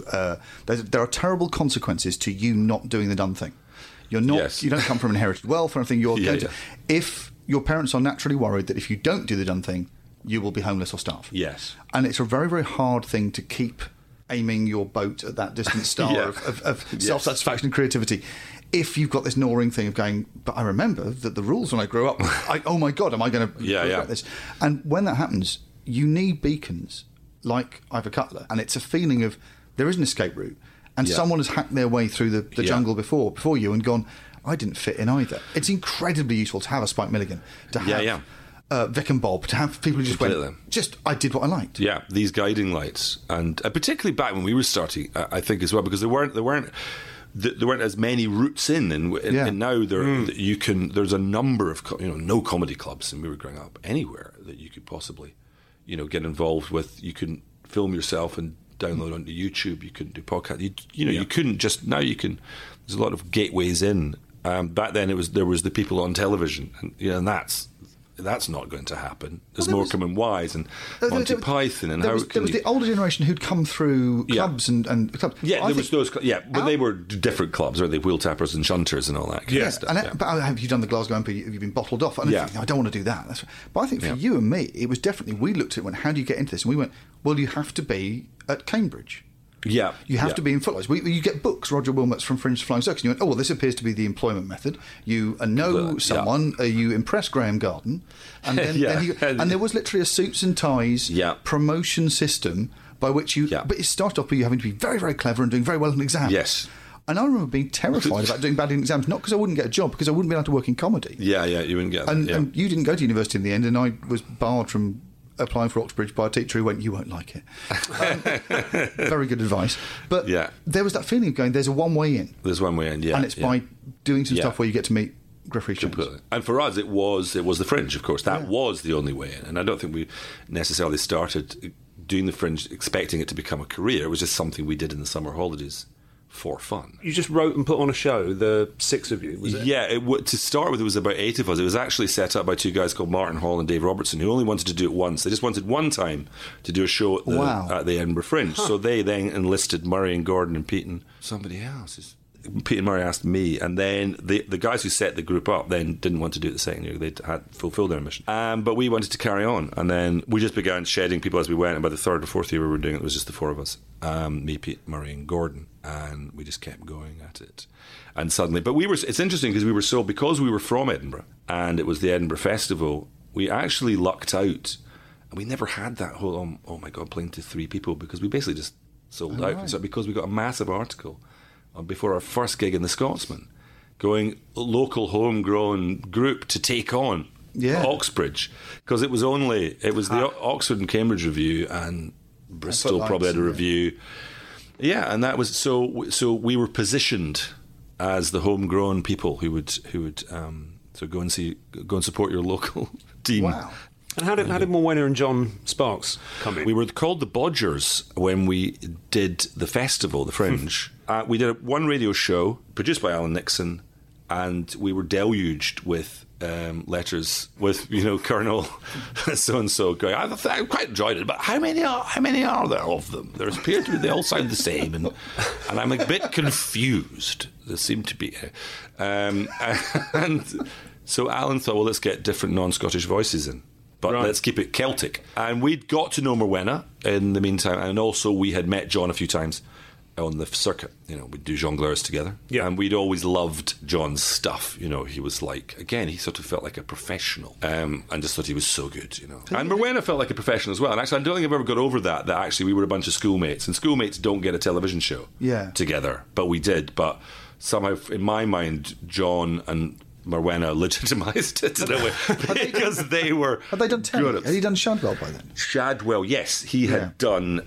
[SPEAKER 1] there are terrible consequences to you not doing the done thing. You're not, you don't come from inherited wealth or anything. You're going to, if your parents are naturally worried that if you don't do the done thing, you will be homeless or starve.
[SPEAKER 8] Yes.
[SPEAKER 1] And it's a very, very hard thing to keep aiming your boat at that distant star of self-satisfaction and creativity. If you've got this gnawing thing of going, but I remember that the rules when I grew up, oh my God, am I going to regret this? And when that happens, you need beacons like Ivor Cutler, and it's a feeling of there is an escape route, and someone has hacked their way through the jungle before you and gone, I didn't fit in either. It's incredibly useful to have a Spike Milligan, to have Vic and Bob, to have people who just went, I did what I liked.
[SPEAKER 8] Yeah, these guiding lights, and particularly back when we were starting, I think as well, because there weren't as many routes in, and now there's a number of no comedy clubs, and we were growing up anywhere that you could possibly get involved with. You can film yourself and download onto YouTube. You couldn't do podcasts. You couldn't just, now you can. There's a lot of gateways in. Back then there was the people on television, and that's not going to happen. There's Morecambe and Wise and Monty Python, and
[SPEAKER 1] there was the older generation who'd come through clubs and clubs.
[SPEAKER 8] Yeah, there was those. Yeah, but they were different clubs, weren't they? Wheel tappers and shunters and all that kind of stuff.
[SPEAKER 1] But have you done the Glasgow MP? Have you been bottled off? And I don't want to do that. But I think for you and me, it was definitely, we looked at it and went, how do you get into this? And we went, well, you have to be at Cambridge.
[SPEAKER 8] Yeah.
[SPEAKER 1] You have to be in footlights. You get books, Roger Wilmot's From Fringe to Flying Circus, and you went, oh, well, this appears to be the employment method. You know someone, you impress Graham Garden, and then and there was literally a suits and ties promotion system by which you... But it started off with you having to be very, very clever and doing very well in exams.
[SPEAKER 8] Yes.
[SPEAKER 1] And I remember being terrified about doing badly in exams, not because I wouldn't get a job, because I wouldn't be able to work in comedy.
[SPEAKER 8] Yeah, you wouldn't get that.
[SPEAKER 1] And you didn't go to university in the end, and I was barred from applying for Oxbridge by a teacher who went, you won't like it. Very good advice. But there was that feeling of going, there's a one way in.
[SPEAKER 8] There's one way in,
[SPEAKER 1] and it's by doing some stuff where you get to meet Griff Rhys.
[SPEAKER 8] And for us, it was the Fringe, of course. That was the only way in. And I don't think we necessarily started doing the Fringe expecting it to become a career. It was just something we did in the summer holidays for fun.
[SPEAKER 7] You just wrote and put on a show, the 6 of you, was it?
[SPEAKER 8] Yeah, to start with, it was about 8 of us. It was actually set up by 2 guys called Martin Hall and Dave Robertson, who only wanted to do it once. They just wanted one time to do a show at the Edinburgh Fringe. So they then enlisted Murray and Gordon and Pete and somebody else. Pete and Murray asked me, and then the guys who set the group up then didn't want to do it the second year. They had fulfilled their mission. But we wanted to carry on, and then we just began shedding people as we went, and by the 3rd or 4th year we were doing it, it was just the 4 of us. Me, Pete, Murray and Gordon, and we just kept going at it. And suddenly, but it's interesting because we were from Edinburgh, and it was the Edinburgh Festival, we actually lucked out, and we never had that whole, oh my God, playing to 3 people, because we basically just sold out. Right. So because we got a massive article before our first gig in The Scotsman, going local homegrown group to take on Oxbridge, because it was the Oxford and Cambridge Review, and Bristol probably had a review. Yeah, and that was so we were positioned as the homegrown people who would so go and support your local team.
[SPEAKER 1] Wow.
[SPEAKER 7] And how did Morwenna and John Sparks come in?
[SPEAKER 8] We were called the Bodgers when we did the festival, the Fringe. We did one radio show produced by Alan Nixon, and we were deluged with letters with Colonel so and so going, I quite enjoyed it, but how many are there of them? There appear to be, they all sound the same, and I'm a bit confused. There seemed to be, and so Alan thought, well, let's get different non-Scottish voices in. But let's keep it Celtic. And we'd got to know Morwenna in the meantime, and also we had met John a few times on the circuit. You know, we'd do jongleurs together. Yeah. And we'd always loved John's stuff. You know, he was like, again, he sort of felt like a professional. And just thought he was so good, you know. And Rowena felt like a professional as well. And actually, I don't think I've ever got over that actually we were a bunch of schoolmates. And schoolmates don't get a television show together. But we did. But somehow, in my mind, John and Rowena legitimised it in a way because they were.
[SPEAKER 1] Had they done telly? Had he done Shadwell by then?
[SPEAKER 8] Shadwell, yes, he had done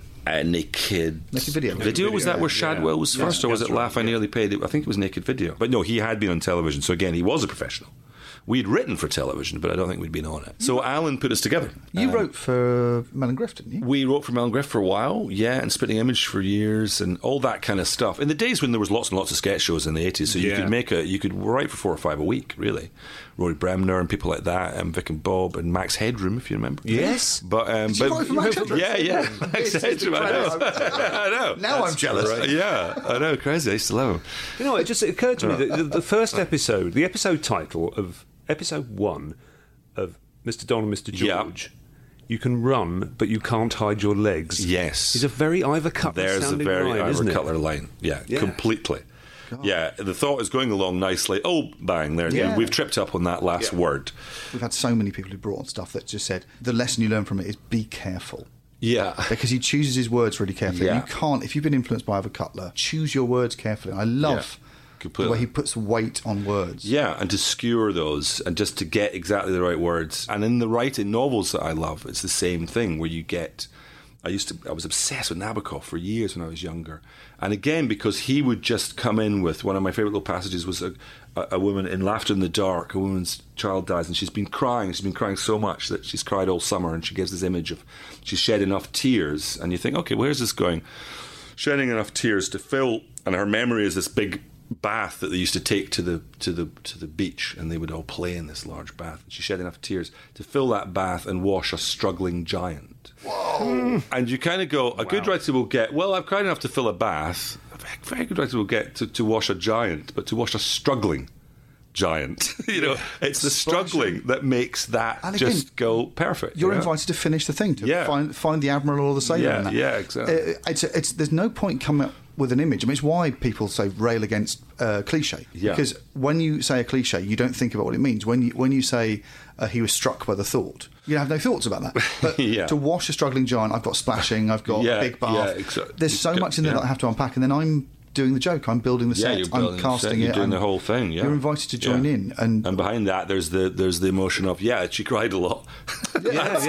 [SPEAKER 8] Naked Video. Was that where Shadwell was first, or was it Laugh I Nearly Paid? I think it was Naked Video. But no, he had been on television. So again, he was a professional. We'd written for television, but I don't think we'd been on it. So Alan put us together.
[SPEAKER 1] You wrote for Mel and Griff, didn't you?
[SPEAKER 8] We wrote for Mel and Griff for a while, and Spitting Image for years, and all that kind of stuff. In the days when there was lots and lots of sketch shows in the 80s, so you could write for 4 or 5 a week, really. Rory Bremner and people like that, and Vic and Bob and Max Headroom, if you remember.
[SPEAKER 1] Yes.
[SPEAKER 8] But
[SPEAKER 1] Did you write for Max Headroom?
[SPEAKER 8] Yeah. Max Headroom, I know. I know.
[SPEAKER 1] Now I'm jealous.
[SPEAKER 8] Right. Yeah, I know, crazy. I used to love him.
[SPEAKER 7] You know, it occurred to me that the first episode, the episode title of Episode 1 of Mr. Don and Mr. George, you can run, but you can't hide your legs.
[SPEAKER 8] Yes.
[SPEAKER 7] It's a very Ivor Cutler
[SPEAKER 8] There's
[SPEAKER 7] sounding
[SPEAKER 8] a very
[SPEAKER 7] line,
[SPEAKER 8] Ivor
[SPEAKER 7] isn't it?
[SPEAKER 8] Cutler line. Yeah, completely.
[SPEAKER 1] God.
[SPEAKER 8] Yeah, the thought is going along nicely. Oh, bang, there.
[SPEAKER 1] Yeah.
[SPEAKER 8] We've tripped up on that last word.
[SPEAKER 1] We've had so many people who brought on stuff that just said, the lesson you learn from it is be careful.
[SPEAKER 8] Yeah.
[SPEAKER 1] Because he chooses his words really carefully.
[SPEAKER 8] Yeah.
[SPEAKER 1] You can't, if you've been influenced by Ivor Cutler, choose your words carefully. I love the way he puts weight on words.
[SPEAKER 8] Yeah, and to skewer those and just to get exactly the right words. And in the writing novels that I love, it's the same thing where you get... I was obsessed with Nabokov for years when I was younger. And again, because he would just come in with... One of my favourite little passages was a woman in Laughter in the Dark. A woman's child dies and she's been crying so much that she's cried all summer, and she gives this image of... She's shed enough tears, and you think, OK, where's this going? Shedding enough tears to fill... And her memory is this big... bath that they used to take to the beach, and they would all play in this large bath. And she shed enough tears to fill that bath and wash a struggling giant.
[SPEAKER 1] Whoa!
[SPEAKER 8] And you kind of go, a good writer will get, well, I've cried enough to fill a bath. A very good writer will get to wash a giant, but to wash a struggling giant, you know, it's the struggling that makes that and again, just go perfect.
[SPEAKER 1] You're invited to finish the thing, to find the admiral or the sailor.
[SPEAKER 8] Yeah, exactly.
[SPEAKER 1] There's no point coming up with an image. I mean, it's why people say rail against cliche.
[SPEAKER 8] Yeah.
[SPEAKER 1] Because when you say a cliche, you don't think about what it means. When you say he was struck by the thought, you have no thoughts about that. But to wash a struggling giant, I've got splashing, I've got big bath. There's so much in there that I have to unpack, and then I'm doing the joke, I'm building the set, I'm casting it,
[SPEAKER 8] you're doing the whole thing. Yeah,
[SPEAKER 1] you're invited to join in, and
[SPEAKER 8] behind that there's the emotion of she cried a lot.
[SPEAKER 7] That's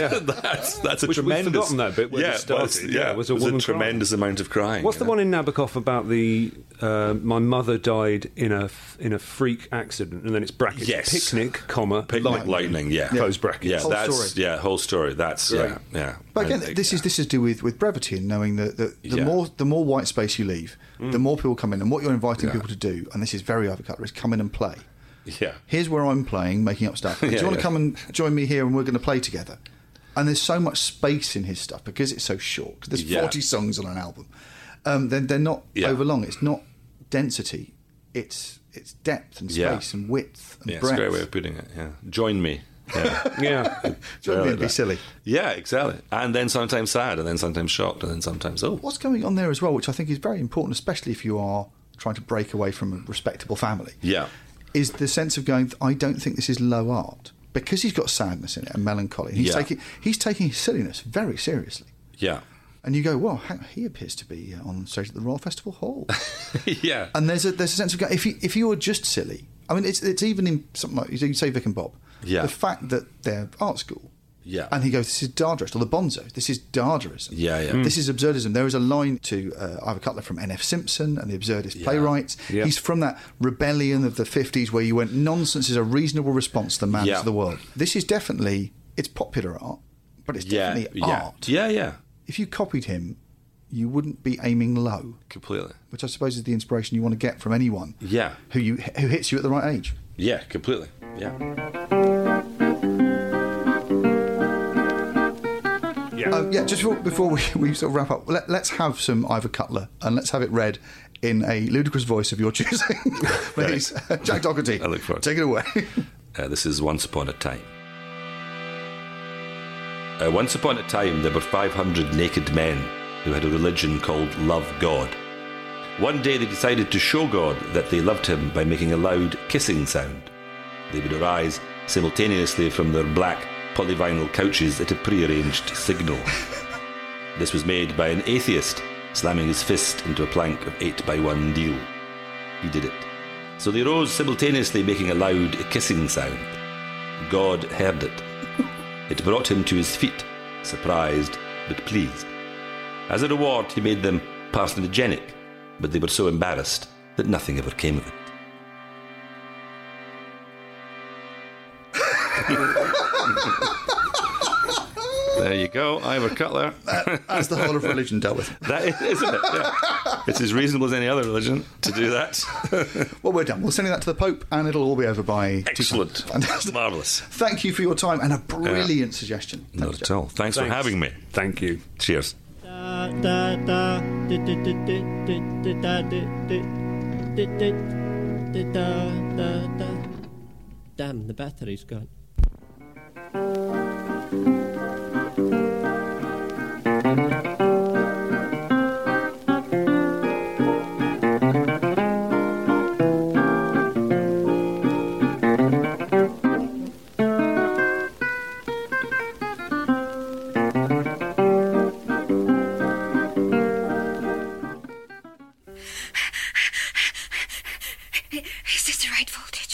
[SPEAKER 8] a
[SPEAKER 7] Which
[SPEAKER 8] tremendous.
[SPEAKER 7] We've forgotten that bit where it started.
[SPEAKER 8] It was a tremendous amount of crying.
[SPEAKER 7] What's the one in Nabokov about the my mother died in a freak accident, and then it's brackets picnic,
[SPEAKER 8] lightning,
[SPEAKER 7] close brackets,
[SPEAKER 8] whole story. That's yeah.
[SPEAKER 1] But again, this is to do with brevity and knowing that the more white space you leave, the more people come in, and what you're inviting people to do, and this is very Ivor Cutler, is come in and play.
[SPEAKER 8] Yeah.
[SPEAKER 1] Here's where I'm playing, making up stuff. Do you want to come and join me here, and we're going to play together? And there's so much space in his stuff because it's so short. Because there's 40 songs on an album. They're not overlong. It's not density. It's depth and space and width and breadth.
[SPEAKER 8] It's a great way of putting it. Yeah. Join me.
[SPEAKER 1] Yeah. Join me and be silly.
[SPEAKER 8] Yeah, exactly. And then sometimes sad, and then sometimes shocked, and then sometimes
[SPEAKER 1] What's going on there as well, which I think is very important, especially if you are trying to break away from a respectable family.
[SPEAKER 8] Yeah.
[SPEAKER 1] Is the sense of going, I don't think this is low art. Because he's got sadness in it and melancholy. He's taking his silliness very seriously.
[SPEAKER 8] Yeah.
[SPEAKER 1] And you go, well, he appears to be on stage at the Royal Festival Hall.
[SPEAKER 8] Yeah.
[SPEAKER 1] And there's a sense of going, if you were just silly, I mean, it's even in something like, you say Vic and Bob.
[SPEAKER 8] Yeah.
[SPEAKER 1] The fact that they're art school.
[SPEAKER 8] Yeah.
[SPEAKER 1] And he goes, this is Dadaist, or the Bonzo. This is Dadaism.
[SPEAKER 8] Yeah.
[SPEAKER 1] This is absurdism. There is a line to Ivor Cutler from N.F. Simpson and the Absurdist playwrights. Yeah. He's from that rebellion of the 50s where you went, nonsense is a reasonable response to the man of the world. This is definitely, it's popular art, but it's definitely art.
[SPEAKER 8] Yeah.
[SPEAKER 1] If you copied him, you wouldn't be aiming low.
[SPEAKER 8] Completely.
[SPEAKER 1] Which I suppose is the inspiration you want to get from anyone.
[SPEAKER 8] Yeah.
[SPEAKER 1] Who hits you at the right age.
[SPEAKER 8] Yeah, completely. Yeah.
[SPEAKER 1] Just before we sort of wrap up, let's have some Ivor Cutler, and let's have it read in a ludicrous voice of your choosing. Please, Jack Doherty,
[SPEAKER 8] I look forward.
[SPEAKER 1] Take it away.
[SPEAKER 8] This is Once Upon a Time. Once upon a time, there were 500 naked men who had a religion called Love God. One day they decided to show God that they loved him by making a loud kissing sound. They would arise simultaneously from their black polyvinyl couches at a prearranged signal. This was made by an atheist slamming his fist into a plank of 8x1 deal. He did it. So they rose simultaneously making a loud kissing sound. God heard it. It brought him to his feet, surprised but pleased. As a reward, he made them parthenogenic, but they were so embarrassed that nothing ever came of it. There you go, Ivor Cutler.
[SPEAKER 1] That's the whole of religion dealt with.
[SPEAKER 8] That is, isn't it? Yeah. It's as reasonable as any other religion to do that.
[SPEAKER 1] Well, we're done. We're sending that to the Pope, and it'll all be over by...
[SPEAKER 8] Excellent. Fantastic. Marvellous.
[SPEAKER 1] Thank you for your time, and a brilliant suggestion.
[SPEAKER 8] Not at all. Thanks for having me.
[SPEAKER 7] Thank you.
[SPEAKER 8] Cheers.
[SPEAKER 9] Damn, the battery's gone.
[SPEAKER 4] Is this the right voltage?